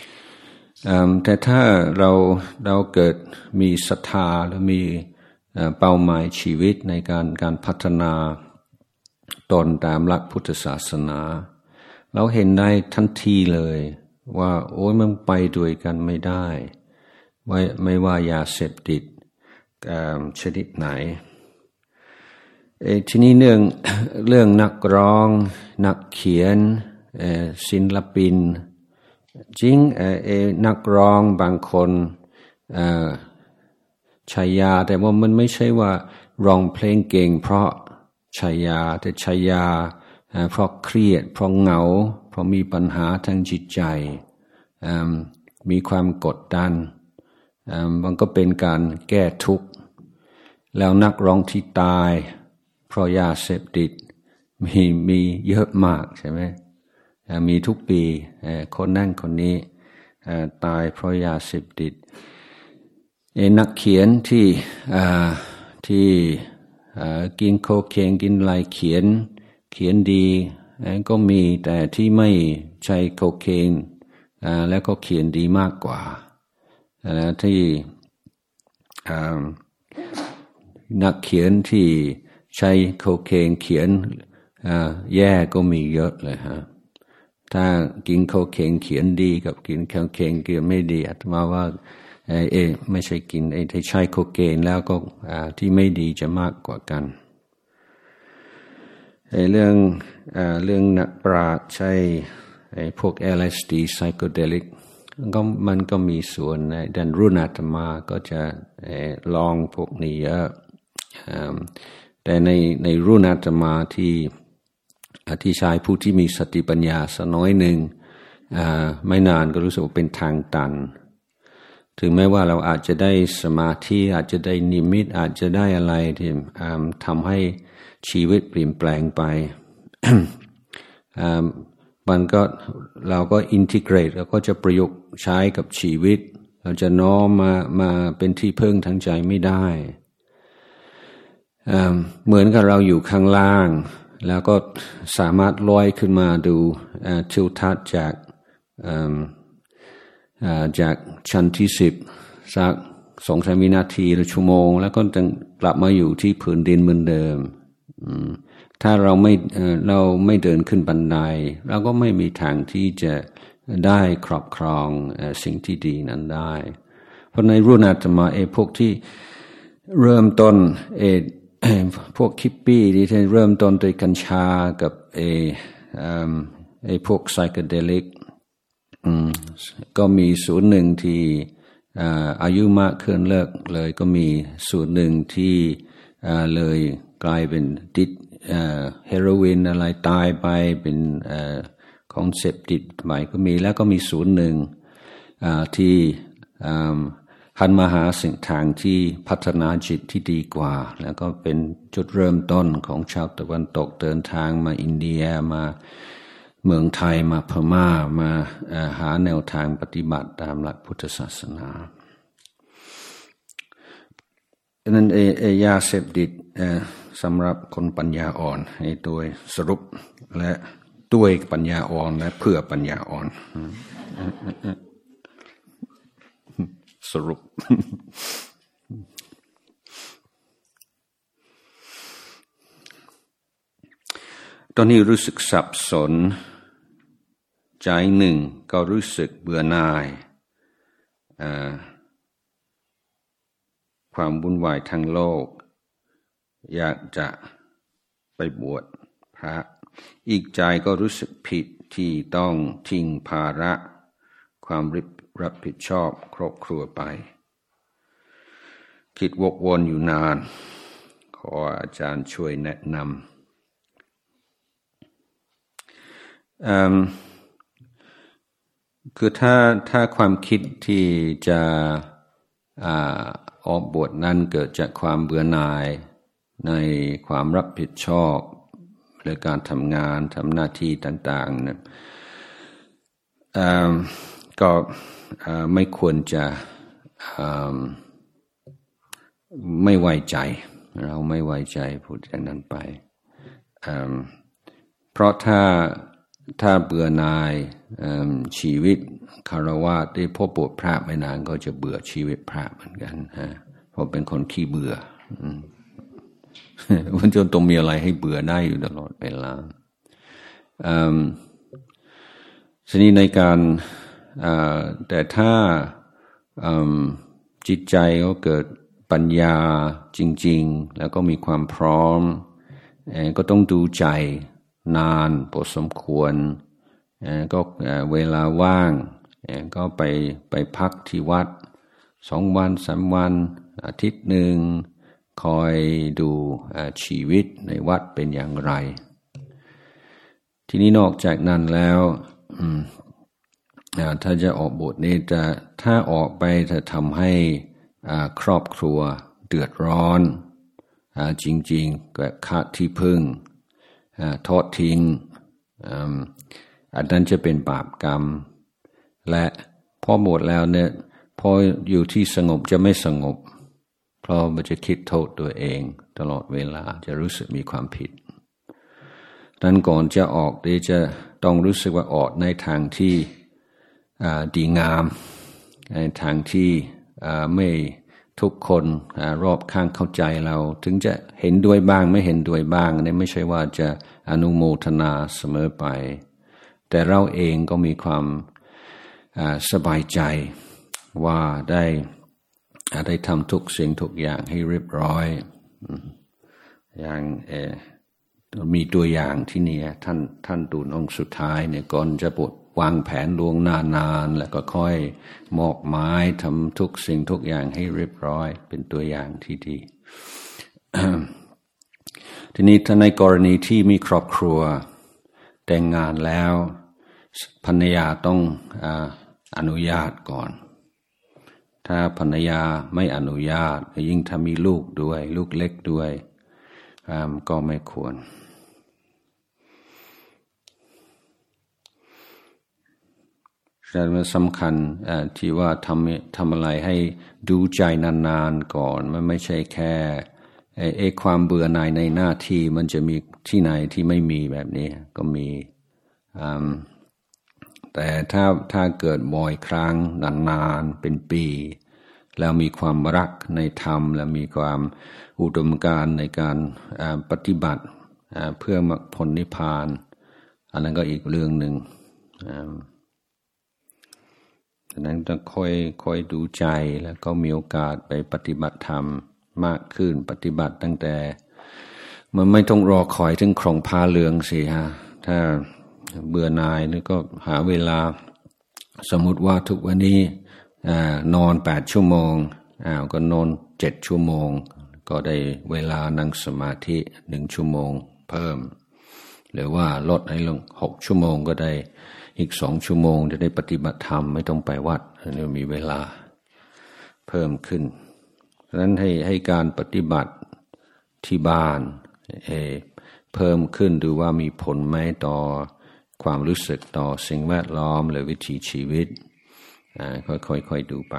แต่ถ้าเราเราเกิดมีศรัทธาและมีเป้าหมายชีวิตในการการพัฒนาตนตามหลักพุทธศาสนาเราเห็นได้ทันทีเลยว่าโอ้ยมันไปด้วยกันไม่ได้ไม่ไม่ว่ายาเสพติดชนิดไหนทีนี้เรื่องเรื่องนักร้องนักเขียนศิลปินจริงนักร้องบางคนฉายาแต่ว่ามันไม่ใช่ว่าร้องเพลงเก่งเพราะฉายาแต่ฉายาเพราะเครียดเพราะเหงาเพราะมีปัญหาทางจิตใจมีความกดดันมันก็เป็นการแก้ทุกข์แล้วนักร้องที่ตายเพราะยาเสพติดมีมีเยอะมากใช่ไหมมีทุกปีคนนั่นคนนี้ตายเพราะยาเสพติดนักเขียนที่ที่กินโคเคนกินอะไรเขียนเขียนดีก็มีแต่ที่ไม่ใช้โคเคนแล้วก็เขียนดีมากกว่าที่นักเขียนที่ใช้โคเคนเขียนแย่ก็มีเยอะเลยฮะถ้ากินโคเคนเขียนดีกับกินโคเคนเขียนไม่ดีอาตมาว่าเอไม่ใช่กินไอ้ที่ใช้โคเคนแล้วก็ที่ไม่ดีจะมากกว่ากันไอ้เรื่องเรื่องนักปราชญ์ใช้ไอ้พวก แอล เอส ดี psychedelic ก็มันก็มีส่วนในดันรุ่นอาตมาก็จะลองพวกนี้เยอะแต่ในในรุ่นอาตมาที่ที่ชายผู้ที่มีสติปัญญาสักน้อยหนึ่งไม่นานก็รู้สึกว่าเป็นทางตันถึงแม้ว่าเราอาจจะได้สมาธิอาจจะได้นิมิตอาจจะได้อะไรที่ทำให้ชีวิตเปลี่ยนแปลงไป มันก็เราก็อินทิเกรตแล้วก็จะประยุกต์ใช้กับชีวิตเราจะน้อมมามาเป็นที่พึ่งทางใจไม่ได้เหมือนกับเราอยู่ข้างล่างแล้วก็สามารถลอยขึ้นมาดูทิวทัศน์จากจากชั้นที่สิบสักสองสามวินาทีหรือชั่วโมงแล้วก็จะกลับมาอยู่ที่พื้นดินเหมือนเดิมถ้าเราไม่เราไม่เดินขึ้นบันไดเราก็ไม่มีทางที่จะได้ครอบครองสิ่งที่ดีนั้นได้เพราะในรุ่นอาตมาเอพวกที่เริ่มต้นเอพวกคิปปี้ที่เริ่มต้นด้วยกัญชากับเอไอพวกไซเคเดลิกก็มีศูนย์หนึ่งที่อายุมากขึ้นเลิกเลยก็มีศูนย์หนึ่งที่เลยกลายเป็นติดเฮโรอีนอะไรตายไปเป็นของเสพติดใหม่ก็มีแล้วก็มีศูนย์หนึ่งที่หันมาหาสิ่งทางที่พัฒนาจิตที่ดีกว่าแล้วก็เป็นจุดเริ่มต้นของชาวตะวันตกเดินทางมาอินเดียมาเมืองไทยมาพม่ามาหาแนวทางปฏิบัติตามหลักพุทธศาสนาดังนั้นเอยาเสพติดสำหรับคนปัญญาอ่อนให้โดยสรุปและด้วยปัญญาอ่อนและเพื่อปัญญาอ่อนสรุป ตอนนี้รู้สึกสับสนใจหนึ่งก็รู้สึกเบื่อหน่ายความวุ่นวายทางโลกอยากจะไปบวชพระอีกใจก็รู้สึกผิดที่ต้องทิ้งภาระความรับผิดชอบครอบครัวไปคิดวกวนอยู่นานขออาจารย์ช่วยแนะนำคือถ้าถ้าความคิดที่จะอ่าออกบวชนั้นเกิดจากความเบื่อหน่ายในความรับผิดชอบในการทำงานทำหน้าที่ต่างๆนะก็ไม่ควรจะไม่ไว้ใจเราไม่ไว้ใจพูดอย่างนั้นไปเพราะถ้าถ้าเบื่อหน่ายชีวิตคารวะที่พอบวชพระไม่นานก็จะเบื่อชีวิตพระเหมือนกันฮะเพราะเป็นคนขี้เบื่อมันจนต้องมีอะไรให้เบื่อได้อยู่ตลอดเวลาทีนี้ในการแต่ถ้าจิตใจก็เกิดปัญญาจริงๆแล้วก็มีความพร้อมก็ต้องดูใจนานพอสมควรก็เวลาว่างก็ไปไปพักที่วัดสองวันสามวันอาทิตย์หนึ่งคอยดูชีวิตในวัดเป็นอย่างไรทีนี้นอกจากนั้นแล้วถ้าจะออกบทนี้จะถ้าออกไปจะทำให้ครอบครัวเดือดร้อนจริงๆก็ขาดที่พึ่งทอดทิ้งอันนั้นจะเป็นบาปกรรมและพอหมดแล้วเนี่ยพออยู่ที่สงบจะไม่สงบเพราะมันจะคิดโทษตัวเองตลอดเวลาจะรู้สึกมีความผิดดังนั้นก่อนจะออกได้จะต้องรู้สึกว่าออกในทางที่ดีงามในทางที่ไม่ทุกคนรอบข้างเข้าใจเราถึงจะเห็นด้วยบ้างไม่เห็นด้วยบ้างนี่ไม่ใช่ว่าจะอนุโมทนาเสมอไปแต่เราเองก็มีความสบายใจว่าได้ได้ทำทุกสิ่งทุกอย่างให้เรียบร้อยอย่างมีตัวอย่างที่นี่ท่านท่านดูนองค์สุดท้ายเนี่ยก่อนจะบทวางแผนล่วงหน้านานแล้วก็ค่อยมอบหมายทำทุกสิ่งทุกอย่างให้เรียบร้อยเป็นตัวอย่างที่ดี ทีนี้ถ้าในกรณีที่มีครอบครัวแต่งงานแล้วภรรยาต้องอ่าอนุญาตก่อนถ้าภรรยาไม่อนุญาตยิ่งถ้ามีลูกด้วยลูกเล็กด้วยก็ไม่ควรแต่มันสำคัญที่ว่าทำทำอะไรให้ดูใจนานๆก่อนมันไม่ใช่แค่ไอ้ความเบื่อหน่ายในหน้าที่มันจะมีที่ไหนที่ไม่มีแบบนี้ก็มีแต่ถ้าถ้าเกิดบ่อยครั้งนานๆเป็นปีแล้วมีความรักในธรรมและมีความอุดมการณ์ในการปฏิบัติเพื่อมรรคผลนิพพานอันนั้นก็อีกเรื่องหนึ่งดังนั้นต้องค่อยค่อยดูใจแล้วก็มีโอกาสไปปฏิบัติธรรมมากขึ้นปฏิบัติตั้งแต่มันไม่ต้องรอคอยถึงครองผ้าเหลืองสิฮะถ้าเบื่อหน่ายนี่ก็หาเวลาสมมุติว่าทุกวันนี้นอนแปดชั่วโมงอ้าวก็นอนเจ็ดชั่วโมงก็ได้เวลานั่งสมาธิหนึ่งชั่วโมงเพิ่มหรือว่าลดให้ลงหกชั่วโมงก็ได้อีกสองชั่วโมงจะได้ปฏิบัติธรรมไม่ต้องไปวัดนี่มีเวลาเพิ่มขึ้นดังนั้นให้ให้การปฏิบัติที่บ้านเพิ่มขึ้นดูว่ามีผลไหมต่อความรู้สึกต่อสิ่งแวดล้อมหรือวิถีชีวิตค่อยๆดูไป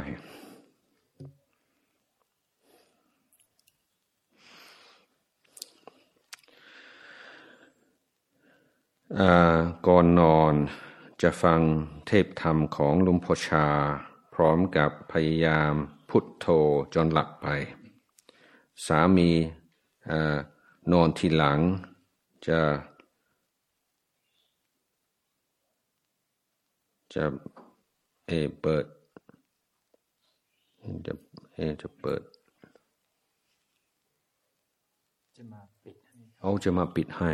ก่อนนอนจะฟังเทพธรรมของหลวงพ่อชาพร้อมกับพยายามพุทโธจนหลับไปสามีนอนทีหลังจะจะเอเปิดจะเอจะเปิดจะมาปิดให้เขาจะมาปิดให้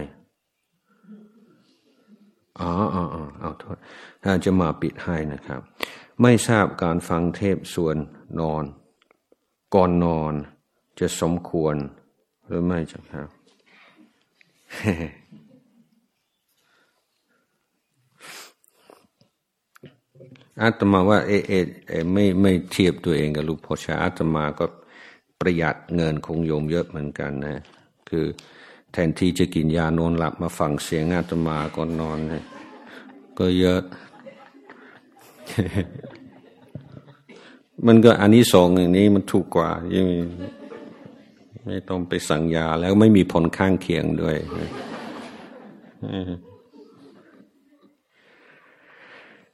อ๋ออ๋ออ๋อเอาโทษถ้าจะมาปิดให้นะครับไม่ทราบการฟังเทศส่วนนอนก่อนนอนจะสมควรหรือไม่จ้ะครับ อาตมาว่าเอเอเอไม่ไม่เทียบตัวเองกับหลวงพ่อชาอาตมาก็ประหยัดเงินคงโยมเยอะเหมือนกันนะคือแทนที่จะกินยานอนหลับมาฟังเสียงอาตมาก่อนนอนเนี่ยก็เยอะ มันก็อานิสงส์อย่างนี้มันถูกกว่ายังไม่ต้องไปสั่งยาแล้วไม่มีผลข้างเคียงด้วย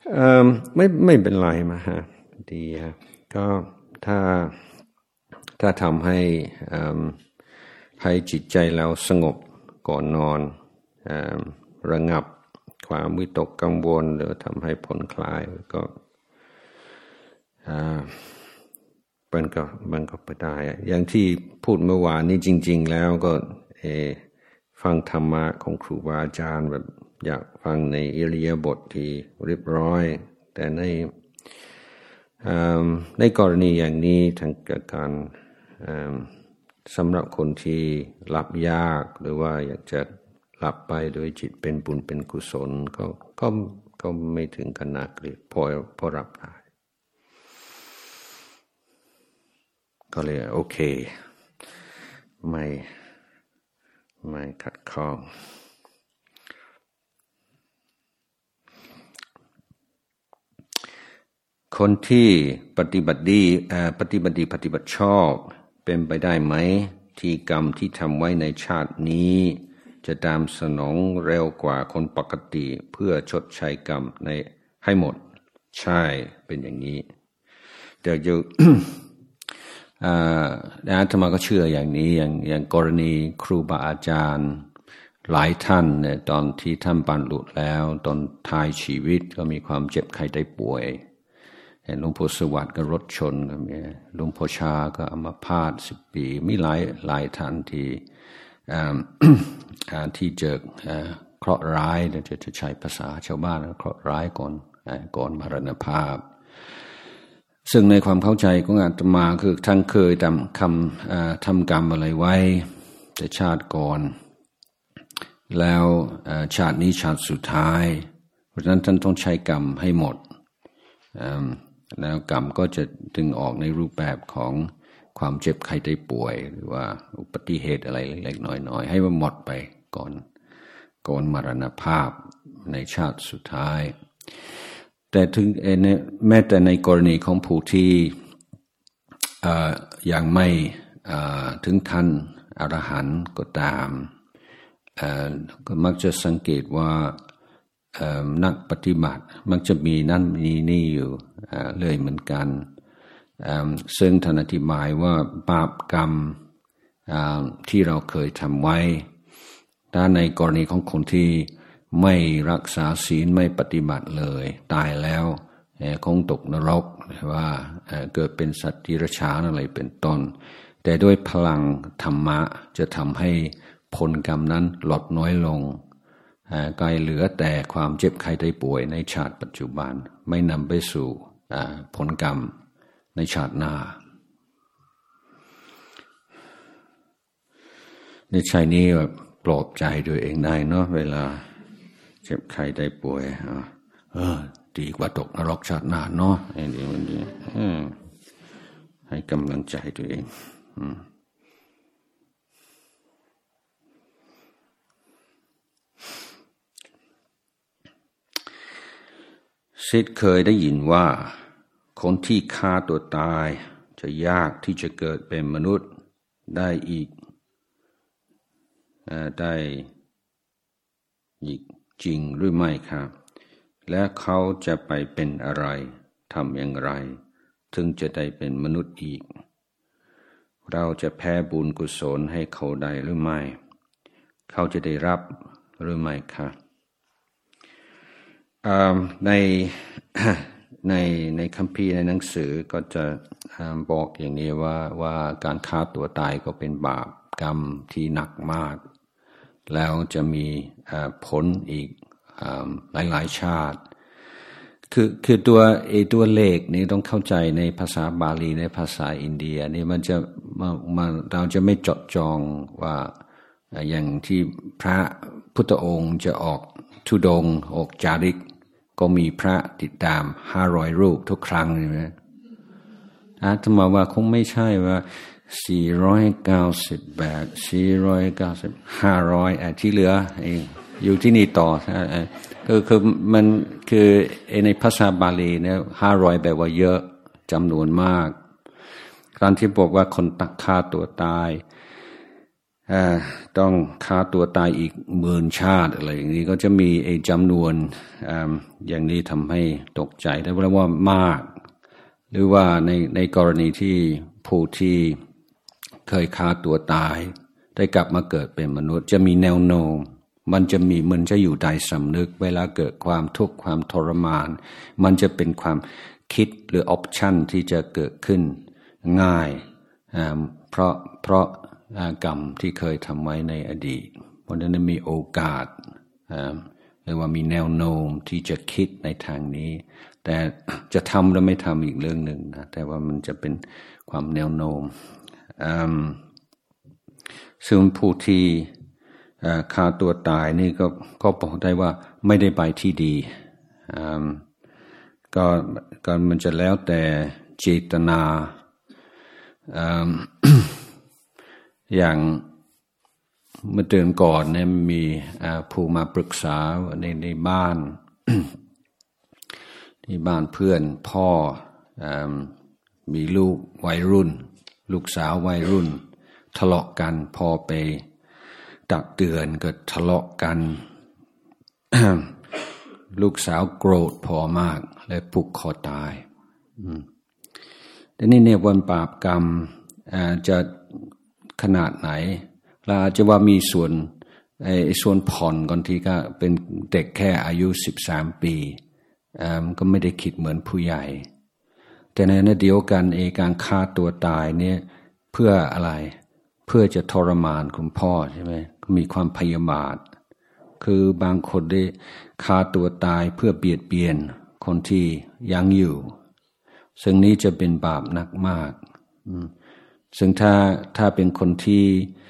เอ่อไม่ไม่เป็นไรมาฮะดีฮะก็ถ้าถ้าทำให้อ่าให้จิตใจเราสงบก่อนนอนอ่าระงับความวิตกกังวลหรือทำให้ผ่อนคลายก็อ่ามันก็มันก็ไปได้อย่างที่พูดเมื่อวานนี้จริงๆแล้วก็เอฟังธรรมะของครูบาอาจารย์แบบอยากฟังในอิริยาบถที่เรียบร้อยแต่ในในกรณีอย่างนี้ทางการสำหรับคนที่หลับยากหรือว่าอยากจะหลับไปโดยจิตเป็นบุญเป็นกุศลก็ก็ก็ไม่ถึงขนาดเลยพอพอรับได้ก็เลยโอเคไม่ไม่ขัดข้องคนที่ปฏิบัติดีปฏิบัติดีปฏิบัติชอบเป็นไปได้ไหมที่กรรมที่ทำไว้ในชาตินี้จะตามสนองเร็วกว่าคนปกติเพื่อชดใช้กรรมในให้หมดใช่เป็นอย่างนี้เดี๋ยวจะอาตมาก็เชื่ออย่างนี้อย่างอย่างกรณีครูบาอาจารย์หลายท่านเนี่ยตอนที่ท่านบรรลุแล้วตอนท้ายชีวิตก็มีความเจ็บไข้ได้ป่วยหลวงพ่อสวัสดิ์ก็รถชนก็มีหลวงพ่อชาก็อัมพาตสิบปีมีหลายหลายท่านที่ที่เจอเคราะห์ร้ายจะจะใช้ภาษาชาวบ้านเคราะห์ร้ายก่อนก่อนมรณภาพซึ่งในความเข้าใจของอาตมาคือท่านเคยทำคำทำกรรมอะไรไว้แต่ชาติก่อนแล้วชาตินี้ชาติสุดท้ายเพราะฉะนั้นท่านต้องใช้กรรมให้หมดแล้วกรรมก็จะดึงออกในรูปแบบของความเจ็บไข้ได้ป่วยหรือว่าอุบัติเหตุอะไรเล็กๆน้อยๆให้มันหมดไปก่อนก่อนมรณภาพในชาติสุดท้ายแต่ถึงแม้แต่ในกรณีของผู้ที่ยังไม่ถึงขั้นอรหันต์ก็ตามก็มักจะสังเกตว่านักปฏิบัติมักจะมีนั่นมีนี่อยู่เลยเหมือนกันซึ่งท่านอธิบายว่าบาปกรรมที่เราเคยทำไว้ถ้าในกรณีของคนที่ไม่รักษาศีลไม่ปฏิบัติเลยตายแล้วคงตกนรกหรือว่าเกิดเป็นสัตว์ดิรัจฉานอะไรเป็นต้นแต่ด้วยพลังธรรมะจะทำให้ผลกรรมนั้นลดน้อยลงกลายเหลือแต่ความเจ็บไข้ได้ป่วยในชาติปัจจุบันไม่นำไปสู่ผลกรรมในชาติหน้าในชายนี้แบบปลอบใจตัวเองได้เนาะเวลาเจ็บไข้ได้ป่วยเออดีกว่าตกนรกชาติหน้าเนาะไอ้นี่มันดีให้กำลังใจตัวเองศิษย์เคยได้ยินว่าคนที่ฆ่าตัวตายจะยากที่จะเกิดเป็นมนุษย์ได้อีกได้อีกจริงหรือไม่ครับและเขาจะไปเป็นอะไรทำอย่างไรถึงจะได้เป็นมนุษย์อีกเราจะแพ้บุญกุศลให้เขาได้หรือไม่เขาจะได้รับหรือไม่ครับในในในคัมภีร์ในหนังสือก็จะบอกอย่างนี้ว่าว่าการฆ่าตัวตายก็เป็นบาปกรรมที่หนักมากแล้วจะมีผลอีกหลายๆชาติคือคือตัวไอ้ตัวเลขนี้ต้องเข้าใจในภาษาบาลีในภาษาอินเดียนี่มันจะมันเราจะไม่จดจองว่าอย่างที่พระพุทธองค์จะออกธุดงค์ออกจาริกก็มีพระติดตามห้าร้อยรูปทุกครั้งใช่ไหมอาตมาว่าคงไม่ใช่ว่าสี่ร้อยเก้าสิบแปดสี่ร้อยเก้าสิบห้าร้อยที่เหลือเองอยู่ที่นี่ต่อคือคือมันคือในภาษาบาลีเนี่ยห้าร้อยแปลว่าเยอะจำนวนมากการที่บอกว่าคนตักฆ่าตัวตายต้องฆ่าตัวตายอีกหมื่นชาติอะไรอย่างนี้ก็จะมีไอ้จำนวนอย่างนี้ทำให้ตกใจได้เพราะว่ามากหรือว่าในในกรณีที่ผู้ที่เคยฆ่าตัวตายได้กลับมาเกิดเป็นมนุษย์จะมีแนวโน้มมันจะมีมันจะอยู่ใต้สำนึกเวลาเกิดความทุกข์ความทรมานมันจะเป็นความคิดหรือออปชันที่จะเกิดขึ้นง่ายเพราะเพราะกรรมที่เคยทำไว้ในอดีตเพราะฉะนั้นมีโอกาสหรือว่ามีแนวโน้มที่จะคิดในทางนี้แต่จะทำหรือไม่ทำอีกเรื่องหนึ่งนะแต่ว่ามันจะเป็นความแนวโน้มซึ่งผู้ที่ฆ่าตัวตายนี่ก็ก็บอกได้ว่าไม่ได้ไปที่ดีก็ก็มันจะแล้วแต่เจตนาอย่างเมื่อเดือนก่อนเนี่ยมีผู้มาปรึกษาในในบ้านที่บ้านเพื่อนพ่อมีลูกวัยรุ่นลูกสาววัยรุ่นทะเลาะกันพ่อไปตักเตือนก็ทะเลาะกัน ลูกสาวโกรธพ่อมากเลยผูกคอตายแต่นี่เนี่ยวันบาปกรรมจะขนาดไหนเราอาจจะว่ามีส่วนไอ้ส่วนผ่อนก่อนที่ก็เป็นเด็กแค่อายุสิบสามปีก็ไม่ได้คิดเหมือนผู้ใหญ่แต่ในขณะเดียวกันเองการฆ่าตัวตายเนี่ยเพื่ออะไรเพื่อจะทรมานคุณพ่อใช่ไหมก็มีความพยาบาทคือบางคนได้ฆ่าตัวตายเพื่อเบียดเบียนคนที่ยังอยู่ซึ่งนี้จะเป็นบาปหนักมากซึ่งถ้าถ้าเป็นคนที่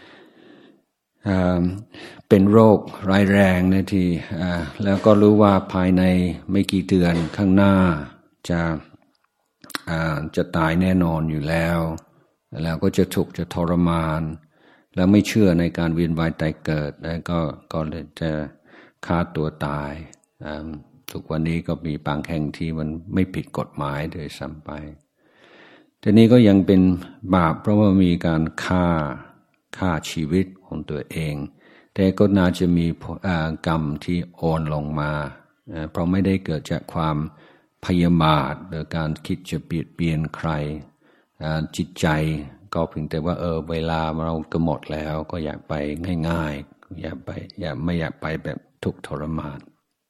เป็นโรคร้ายแรงนะที่แล้วก็รู้ว่าภายในไม่กี่เดือนข้างหน้าจะจะตายแน่นอนอยู่แล้วแล้วก็จะถูกจะทรมานแล้วไม่เชื่อในการเวียนว่ายตายเกิดแล้วก็ก็เลยจะฆ่าตัวตายทุกวันนี้ก็มีบางแห่งที่มันไม่ผิดกฎหมายโดยซ้ำไปทีนี้ก็ยังเป็นบาปเพราะว่ามีการฆ่าฆ่าชีวิตของตัวเองแต่ก็น่าจะมีกรรมที่โอนลงมาเพราะไม่ได้เกิดจากความพยาบาทหรือการคิดจะเบียดเบียนใครจิตใจก็เพียงแต่ว่าเออเวลาเราก็หมดแล้วก็อยากไปง่ายๆอยากไปอยากไม่อยากไปแบบทุกข์ทรมาน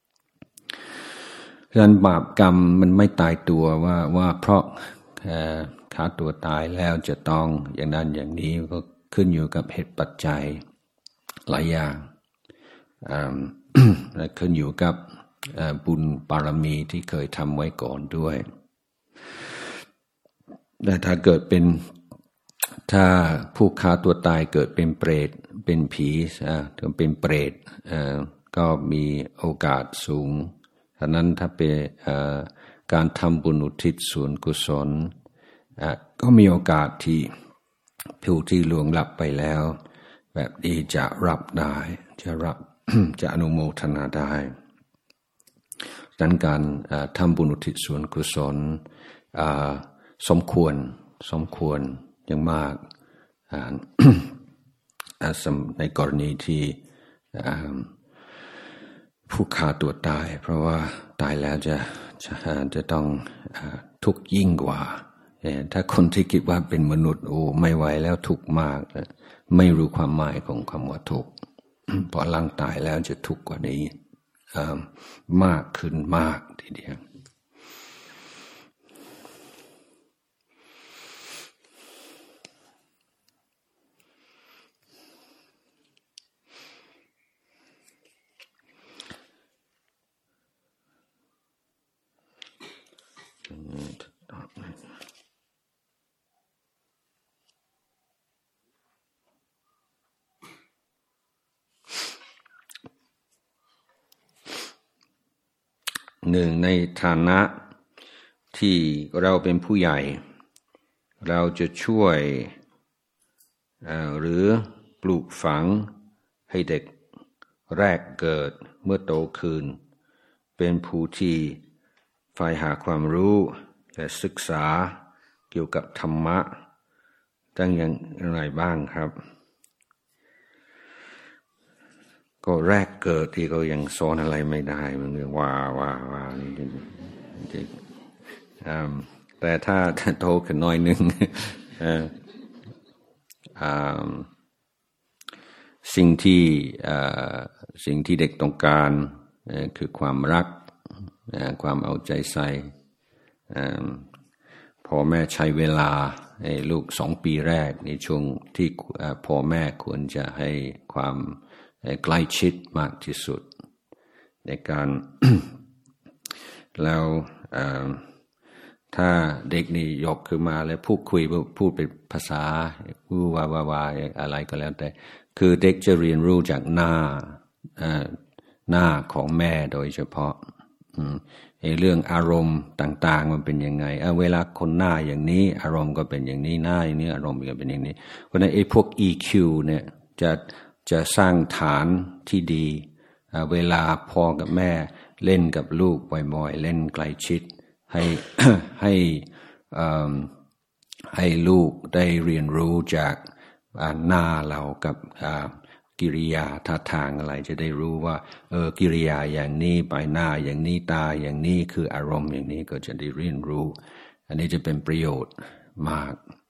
ดังนั้นบาปกรรมมันไม่ตายตัวว่าว่าเพราะฆ่าตัวตายแล้วจะต้องอย่างนั้นอย่างนี้ก็ขึ้นอยู่กับเหตุปัจจัยหลายอย่างและขึ้นอยู่กับบุญบารมีที่เคยทำไว้ก่อนด้วยแต่ถ้าเกิดเป็นถ้าผู้ฆ่าตัวตายเกิดเป็นเปรตเป็นผีถึงเป็นเปรตก็มีโอกาสสูงฉะนั้นถ้าเป็นการทำบุญอุทิศส่วนกุศลก็มีโอกาสที่ผู้ที่ล่วงลับไปแล้วแบบนี้จะรับได้จะรับ จะอนุโมทนาได้ดังนั้นการทำบุญอุทิศส่วนกุศลสมควรสมควรอย่างมาก ในกรณีที่ผู้ฆ่าตัวตายเพราะว่าตายแล้วจะจะจะต้องทุกข์ยิ่งกว่าถ้าคนที่คิดว่าเป็นมนุษย์โอ้ไม่ไหวแล้วทุกข์มากไม่รู้ความหมายของคำว่าทุกข์ เพราะหลังตายแล้วจะทุกข์กว่านี้มากขึ้นมากทีเดียวหนึ่งในฐานะที่เราเป็นผู้ใหญ่เราจะช่วยหรือปลูกฝังให้เด็กแรกเกิดเมื่อโตขึ้นเป็นผู้ที่ใฝ่หาความรู้และศึกษาเกี่ยวกับธรรมะตั้งอย่างไรบ้างครับก็แรกเกิดที่ก็ยังสอนอะไรไม่ได้มันเรื่องว่าว่าว่านี่จริงๆแต่ถ้าโตขึ้นน้อยนึงสิ่งที่สิ่งที่เด็กต้องการคือความรักความเอาใจใส่พ่อแม่ใช้เวลาให้ลูกสองปีแรกในช่วงที่พ่อแม่ควรจะให้ความใกล้ชิดมากที่สุดในการ แล้วถ้าเด็กนี่ยกขึ้นมาแล้วพูดคุยพูดเป็นภาษาพูดว่าว่าว่าอะไรก็แล้วแต่คือเด็กจะเรียนรู้จากหน้าหน้าของแม่โดยเฉพาะเรื่องอารมณ์ต่างๆมันเป็นยังไงเวลาคนหน้าอย่างนี้อารมณ์ก็เป็นอย่างนี้หน้าอย่างนี้อารมณ์ก็เป็นอย่างนี้เพราะฉะนั้นไอ้พวก อี คิว เนี่ยจะจะสร้างฐานที่ดีเวลาพ่อกับแม่เล่นกับลูกบ่อยๆเล่นใกล้ชิดให้ ให้ให้ลูกได้เรียนรู้จากหน้าเรากับกิริยาท่าทางอะไรจะได้รู้ว่าเออกิริยาอย่างนี้ใบหน้าอย่างนี้ตาอย่างนี้คืออารมณ์อย่างนี้ก็จะได้เรียนรู้อันนี้จะเป็นประโยชน์มาก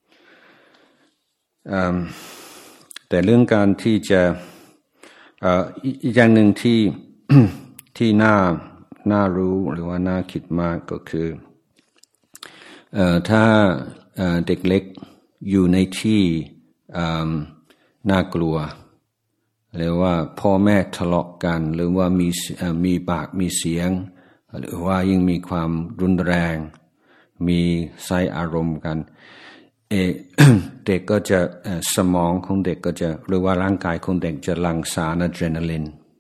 แต่เรื่องการที่จะอีกอย่างหนึ่งที่ ที่น่าน่ารู้หรือว่าน่าคิดมากก็คือถ้าเด็กเล็กอยู่ในที่น่ากลัวหรือว่าพ่อแม่ทะเลาะกันหรือว่ามีมีปากมีเสียงหรือว่ายิ่งมีความรุนแรงมีใช้อารมณ์กันเอ เด็กก็จะสมองของเด็กก็จะหรือว่าร่างกายของเด็กจะหลั่งสารอะดรีนาลิน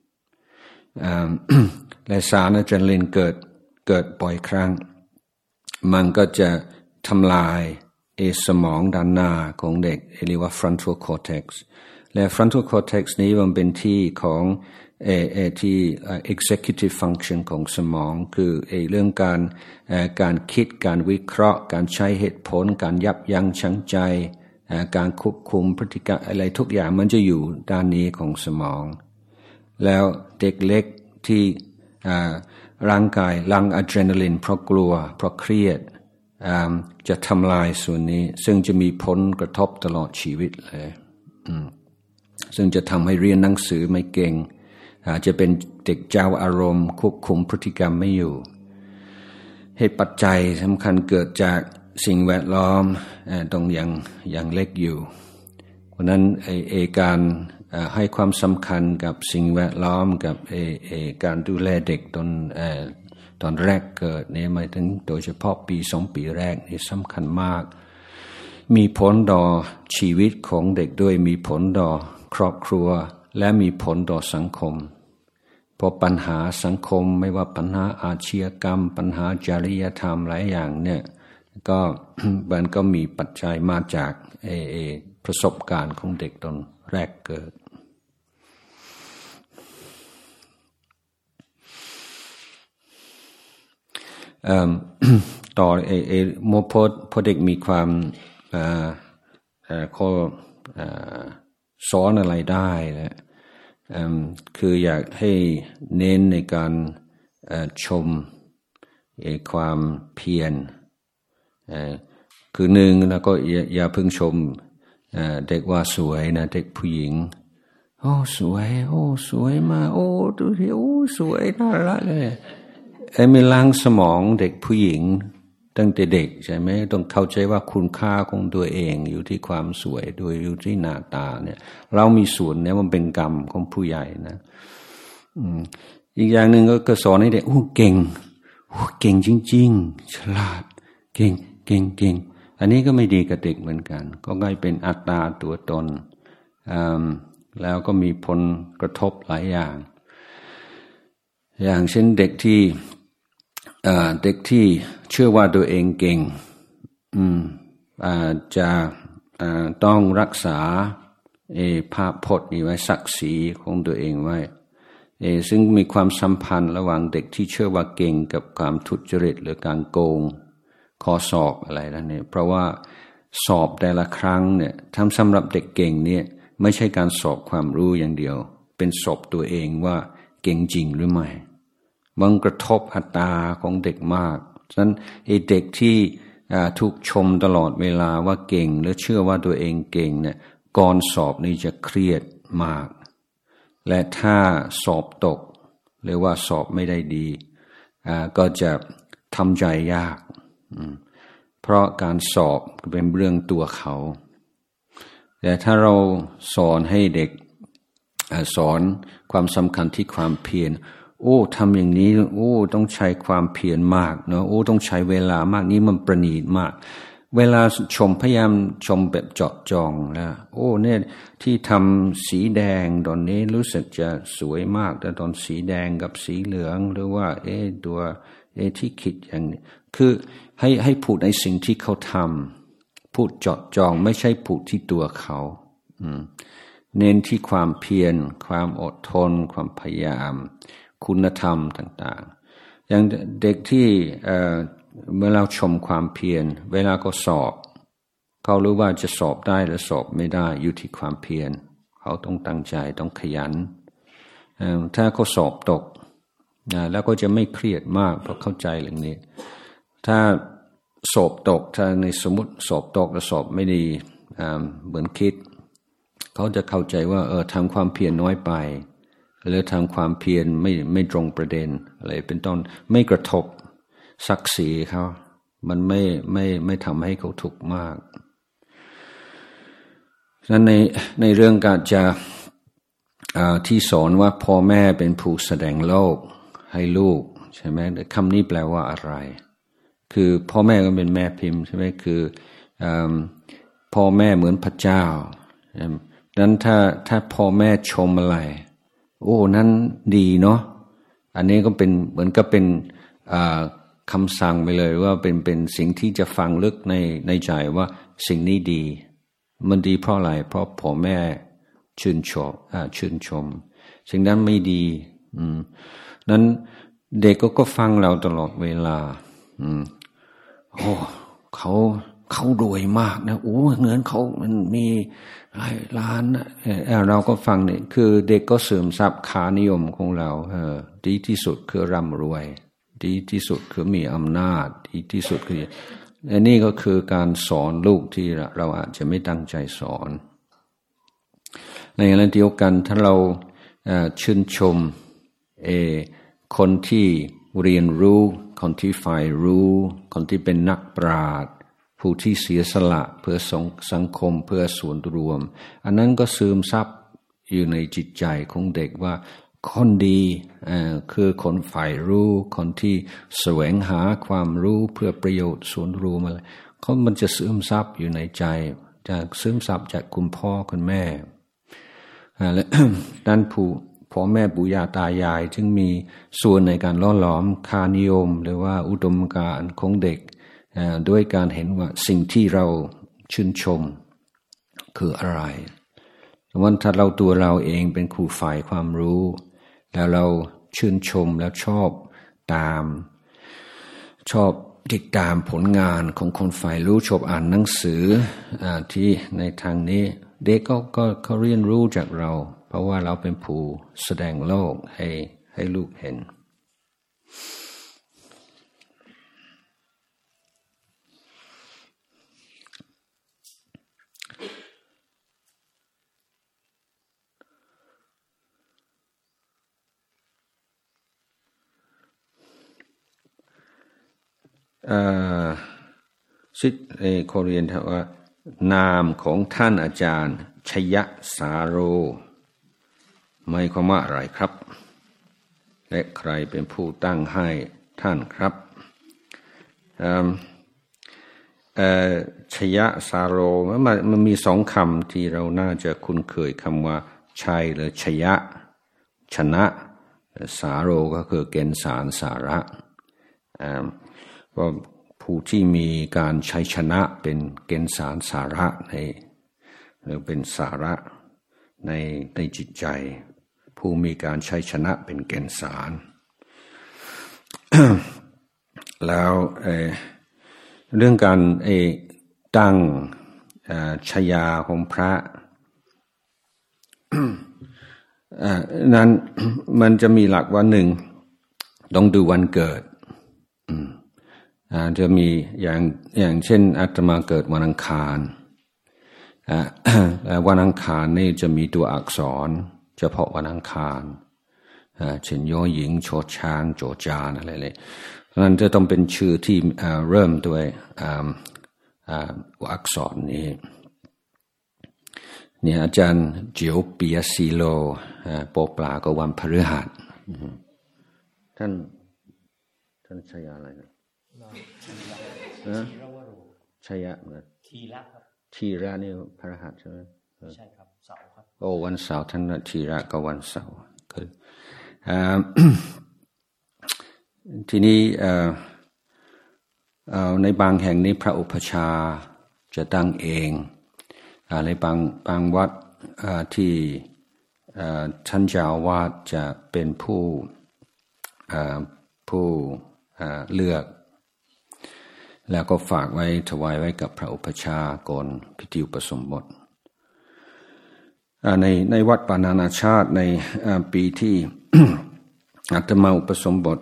และสารอะดรีนาลินเกิดเกิดบ่อยครั้งมันก็จะทำลายเอสมองด้านหน้าของเด็กเรียกว่า frontal cortex และ frontal cortex นี้มันเป็นที่ของเอเอที่ executive function ของสมองคือเอเรื่องการการคิดการวิเคราะห์การใช้เหตุผลการยับยั้งชั่งใจการควบคุมพฤติกรรมอะไรทุกอย่างมันจะอยู่ด้านนี้ของสมองแล้วเด็กเล็กที่ร่างกายหลั่งอะดรีนาลินเพราะกลัวเพราะเครียดจะทำลายส่วนนี้ซึ่งจะมีผลกระทบตลอดชีวิตเลยซึ่งจะทำให้เรียนหนังสือไม่เก่งอาจจะเป็นเด็กเจ้าอารมณ์ควบคุมพฤติกรรมไม่อยู่เหตุปัจจัยสำคัญเกิดจากสิ่งแวดล้อมต้องยังยังเล็กอยู่เพราะนั้นไอเอการให้ความสำคัญกับสิ่งแวดล้อมกับเอเอการดูแลเด็กตอนตอนแรกเกิดเนี่ยหมายถึงโดยเฉพาะปีสองปีแรกนี่สำคัญมากมีผลต่อชีวิตของเด็กด้วยมีผลต่อครอบครัวและมีผลต่อสังคมเพราะปัญหาสังคมไม่ว่าปัญหาอาชญากรรมปัญหาจริยธรรมหลายอย่างเนี่ยก็ มันก็มีปัจจัยมาจากเอเอประสบการณ์ของเด็กตอนแรกเกิดต่อเอเอโมพอพอเด็กมีความข้อสอนอะไรได้แล้วคืออยากให้เน้นในการชมความเพียรคือหนึ่งแล้วก็อย่าเพิ่งชมเด็กว่าสวยนะเด็กผู้หญิงโอ้สวยโอ้สวยมากโอ้ดูสิโอ้สวยน่ารักเลยไอ้ไม่ล้างสมองเด็กผู้หญิงตั้งแต่เด็กใช่ไหมต้องเข้าใจว่าคุณค่าของตัวเองอยู่ที่ความสวยโดยอยู่ที่หน้าตาเนี่ยเรามีส่วนเนี่ยมันเป็นกรรมของผู้ใหญ่นะอีกอย่างหนึ่งก็สอนให้เด็กโอ้เก่งโอ้เก่งจริงๆฉลาดเก่งเก่งเก่งอันนี้ก็ไม่ดีกับเด็กเหมือนกันก็กลายเป็นอัตตาตัวตนแล้วก็มีผลกระทบหลายอย่างอย่างเช่นเด็กที่เด็กที่เชื่อว่าตัวเองเก่งจะต้องรักษาภาพพจน์นี้ไว้ศักดิ์ศรีของตัวเองไว้ซึ่งมีความสัมพันธ์ระหว่างเด็กที่เชื่อว่าเก่งกับความทุจริตหรือการโกงข้อสอบอะไรแล้วเนี่ยเพราะว่าสอบแต่ละครั้งเนี่ยทำสำหรับเด็กเก่งเนี่ยไม่ใช่การสอบความรู้อย่างเดียวเป็นศพตัวเองว่าเก่งจริงหรือไม่มันกระทบอัตตาของเด็กมากฉะนั้นไอ้เด็กที่ถูกชมตลอดเวลาว่าเก่งและเชื่อว่าตัวเองเก่งเนี่ยก่อนสอบนี่จะเครียดมากและถ้าสอบตกหรือว่าสอบไม่ได้ดีก็จะทำใจยากเพราะการสอบเป็นเรื่องตัวเขาแต่ถ้าเราสอนให้เด็กสอนความสำคัญที่ความเพียรโอ้ทำอย่างนี้โอ้ต้องใช้ความเพียรมากเนาะโอ้ต้องใช้เวลามากนี่มันประณีตมากเวลาชมพยายามชมแบบเจาะจงนะโอ้เนี่ยที่ทำสีแดงตอนนี้รู้สึกจะสวยมากแต่ตอนสีแดงกับสีเหลืองหรือว่าเอ๊ะตัวเอ๊ะที่คิดอย่างนี้คือให้ให้พูดในสิ่งที่เขาทำพูดเจาะจงไม่ใช่พูดที่ตัวเขาเน้นที่ความเพียรความอดทนความพยายามคุณธรรมต่างๆอย่างเด็กที่เอ่อเมื่อเราชมความเพียรเวลาก็สอบเขารู้ว่าจะสอบได้หรือสอบไม่ได้อยู่ที่ความเพียรเขาต้องตั้งใจต้องขยันถ้าเขาสอบตกแล้วก็จะไม่เครียดมากเพราะเข้าใจเรื่องนี้ถ้าสอบตกถ้าในสมมติสอบตกแล้วสอบไม่ดีเหมือนคิดเขาจะเข้าใจว่าเออทำความเพียรน้อยไปหรือทำความเพียรไม่ไม่ตรงประเด็นอะไรเป็นต้นไม่กระทบศักดิ์ศรีเขามันไม่ไม่ไม่ทำให้เขาทุกข์มากฉะนั้นในในเรื่องการจะที่สอนว่าพ่อแม่เป็นผู้แสดงโลกให้ลูกใช่ไหมคำนี้แปลว่าอะไรคือพ่อแม่ก็เป็นแม่พิมพ์ใช่ไหมคือพ่อแม่เหมือนพระเจ้าดังนั้นถ้าถ้าพ่อแม่ชมอะไรโอ้นั้นดีเนาะอันนี้ก็เป็นเหมือนกับเป็นคำสั่งไปเลยว่าเป็นเป็นสิ่งที่จะฟังลึกในในใจว่าสิ่งนี้ดีมันดีเพราะอะไรเพราะพ่อแม่ชื่นชมชื่นชมสิ่งนั้นไม่ดีอืมนั้นเด็กก็ก็ฟังเราตลอดเวลาอืมโอ้เขาเขารวยมากนะโอ้เงินเขามันมีหลายล้านนะเราก็ฟังเนี่ยคือเด็กก็เสริมทรัพย์ค่านิยมของเราเออดีที่สุดคือร่ำรวยดีที่สุดคือมีอำนาจดีที่สุดคืออันนี้ก็คือการสอนลูกที่เราอาจจะไม่ตั้งใจสอนในขณะเดียวกันถ้าเราชื่นชมเอคนที่เรียนรู้คนที่ใฝ่รู้คนที่เป็นนักปราชญ์ผู้ที่เสียสละเพื่อสังคมเพื่อส่วนรวมอันนั้นก็ซึมซับอยู่ในจิตใจของเด็กว่าคนดีคือคนใฝ่รู้คนที่แสวงหาความรู้เพื่อประโยชน์ส่วนรวมอะไรเขามันจะซึมซับอยู่ในใจจากซึมซับจากคุณพ่อคุณแม่และด้านผู้พ่อแม่ปู่ย่าตายายจึงมีส่วนในการล่อหลอมค่านิยมหรือว่าอุดมการณ์ของเด็กด้วยการเห็นว่าสิ่งที่เราชื่นชมคืออะไรวันถ้าเราตัวเราเองเป็นครูฝ่ายความรู้แล้วเราชื่นชมแล้วชอบตามชอบติดตามผลงานของคนฝ่ายรู้ชอบอ่านหนังสือที่ในทางนี้เด็กก็ก็เขาเรียนรู้จากเราเพราะว่าเราเป็นผู้แสดงโลกให้ให้ลูกเห็นสิทธิ์ขอเรียนว่านามของท่านอาจารย์ชยสาโรหมายความว่าอะไรครับและใครเป็นผู้ตั้งให้ท่านครับชยสาโรมันมันมีสองคำที่เราน่าจะคุ้นเคยคำว่าชัยหรือชยะชนะสาโรก็คือเกณฑ์สารสาระว่าผู้ที่มีการชัยชนะเป็นเกณฑ์สารสาระในหรือเป็นสาระในในจิตใจผู้มีการชัยชนะเป็นเกณฑ์สาร แล้วเอ่อเรื่องการเอ่อตั้งฉายาของพระนั้นมันจะมีหลักว่าหนึ่งต้องดูวันเกิดจะมีอย่างอย่างเช่นอาตมาเกิดวันอังคารวันอังคารนี่จะมีตัวอักษรเฉพาะวันอังคารเช่นยอหญิงชอช้างโจจานอะไรเลยเพราะนั้นจะต้องเป็นชื่อที่เริ่มด้วยอักษรนี้เนี่ยอาจารย์เจียวปียซีโลโปปลาก็วันพฤหัสท่านท่านชยาอะไรนะชยะเหมือนทีระครับทีระนี่พฤหัสใช่ไหมใช่ครับเสาร์ครับโอ้วันเสาร์ท่านทีระก็วันเสาร์คือทีนี้ในบางแห่งนี้พระอุปชาจะตั้งเองในบางบางวัดที่ท่านเจ้าวาดจะเป็นผู้ผู้เลือกแล้วก็ฝากไว้ถวายไว้กับพระอุปชาก่อนพิธีอุปสมบทในในวัดปานานาชาติในปีที่ อาตมาอุปสมบท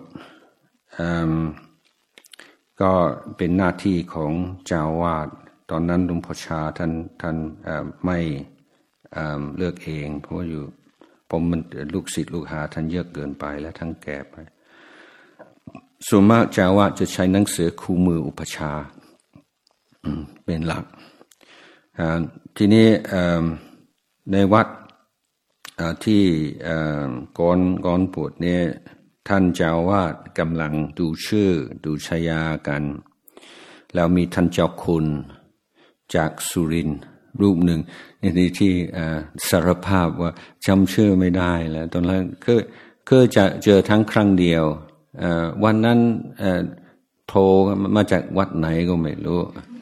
ก็เป็นหน้าที่ของเจ้าวาดตอนนั้นหลวงพ่อชาท่านท่านไม่เลือกเองเพราะอยู่ผมมันลูกศิษย์ลูกหาท่านเยอะเกินไปและทั้งแก่ไปส่วนมากเจ้าวาดจะใช้หนังสือคู่มืออุปชาเป็นหลักทีนี้ในวัดที่ก่อนก่อนบวชเนี่ยท่านเจ้าวาดกำลังดูชื่อดูชายากันแล้วมีท่านเจ้าคุณจากสุรินทร์รูปหนึ่งนี่ที่สารภาพว่าจำชื่อไม่ได้แล้วตอนแรกก็ก็จะเจอทั้งครั้งเดียววันนั้นโผล่มาจากวัดไหนก็ไม่รู้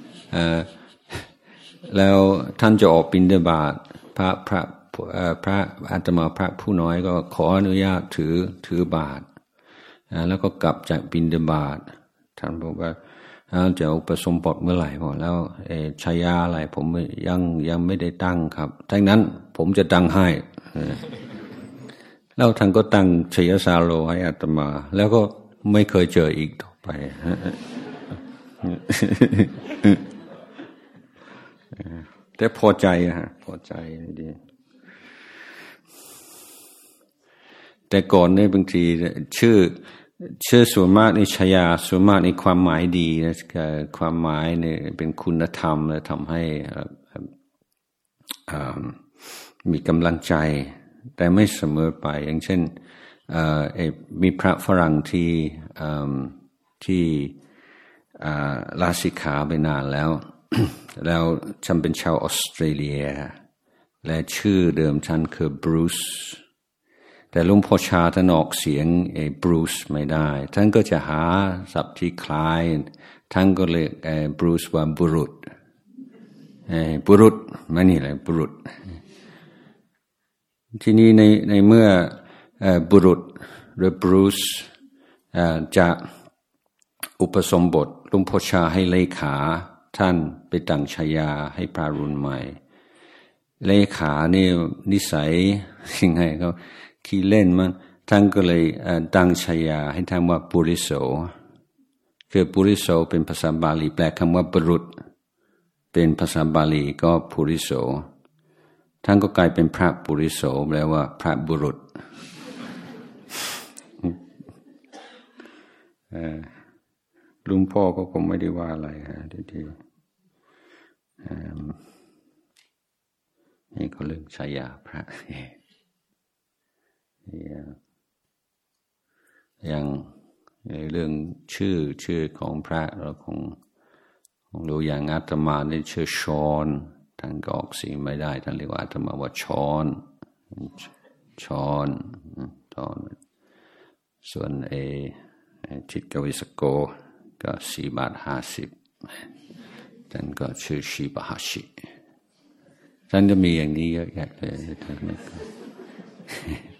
แล้วท่านจะออกบิณฑบาตพระพระพระอาตมาพระผู้น้อยก็ขออนุญาตถือถือบาตรแล้วก็กลับจากบิณฑบาตท่านบอกว่าจะอุปสมบทเมื่อไหร่บอกแล้วชายาอะไรผมยังยังไม่ได้ตั้งครับดังนั้นผมจะตั้งให้แล้วท่านก็ตั้งชยสาโลให้อาตมาแล้วก็ไม่เคยเจออีกต่อไปแต่พอใจฮะพอใจดีแต่ก่อนเนี่ยบางทีชื่อชื่อส่วนมากในชยาส่วนมากในความหมายดีนะความหมายเนี่ยเป็นคุณธรรมและทำให้มีกำลังใจแต่ไม่เสมอไปอย่างเช่นมีพระฝรั่งที่ที่ลาสิกขาไปนานแล้ว แล้วฉันเป็นชาวออสเตรเลียและชื่อเดิมฉันคือบรูซแต่หลวงพ่อชาท่านออกเสียงไอ้บรูซไม่ได้ท่านก็จะหาศัพท์ที่คล้ายท่านก็เลยไอ้บรูซว่าบุรุษไอ้บุรุษมันนี่แหละบุรุษทีนี้ในในเมื่อบุรุษหรือบรูซจะอุปสมบทหลวงพ่อชาให้เลขาท่านไปตั้งฉายาให้พระรุ่นใหม่เลขานี่นิสัยยังไงก็ขี้เล่นมั้งท่านก็เลยตั้งฉายาให้ท่านว่าปุริโสคือปุริโสเป็นภาษาบาลีแปลคำว่าบุรุษเป็นภาษาบาลีก็ปุริโสท่านก็กลายเป็นพระปุริโสแปลว่าพระบุรุษลุงพ่อก็คงไม่ได้ว่าอะไรฮะทีๆนี่ก็เรื่องฉายาพระอย่างเรื่องชื่อชื่อของพระเราคงคงรู้อย่างอาตมาในชื่อชอนท่านก็ออกเสียงไม่ได้ท่านเรียกว่าอาตมาว่าชอนชอนตอนส่วนเอทิศกวิสโกก็สี่บาทห้าสิบท่านก็ชื่อชีบาฮัชิท่านก็มีอย่างนี้เยอะแยะเลยท่าน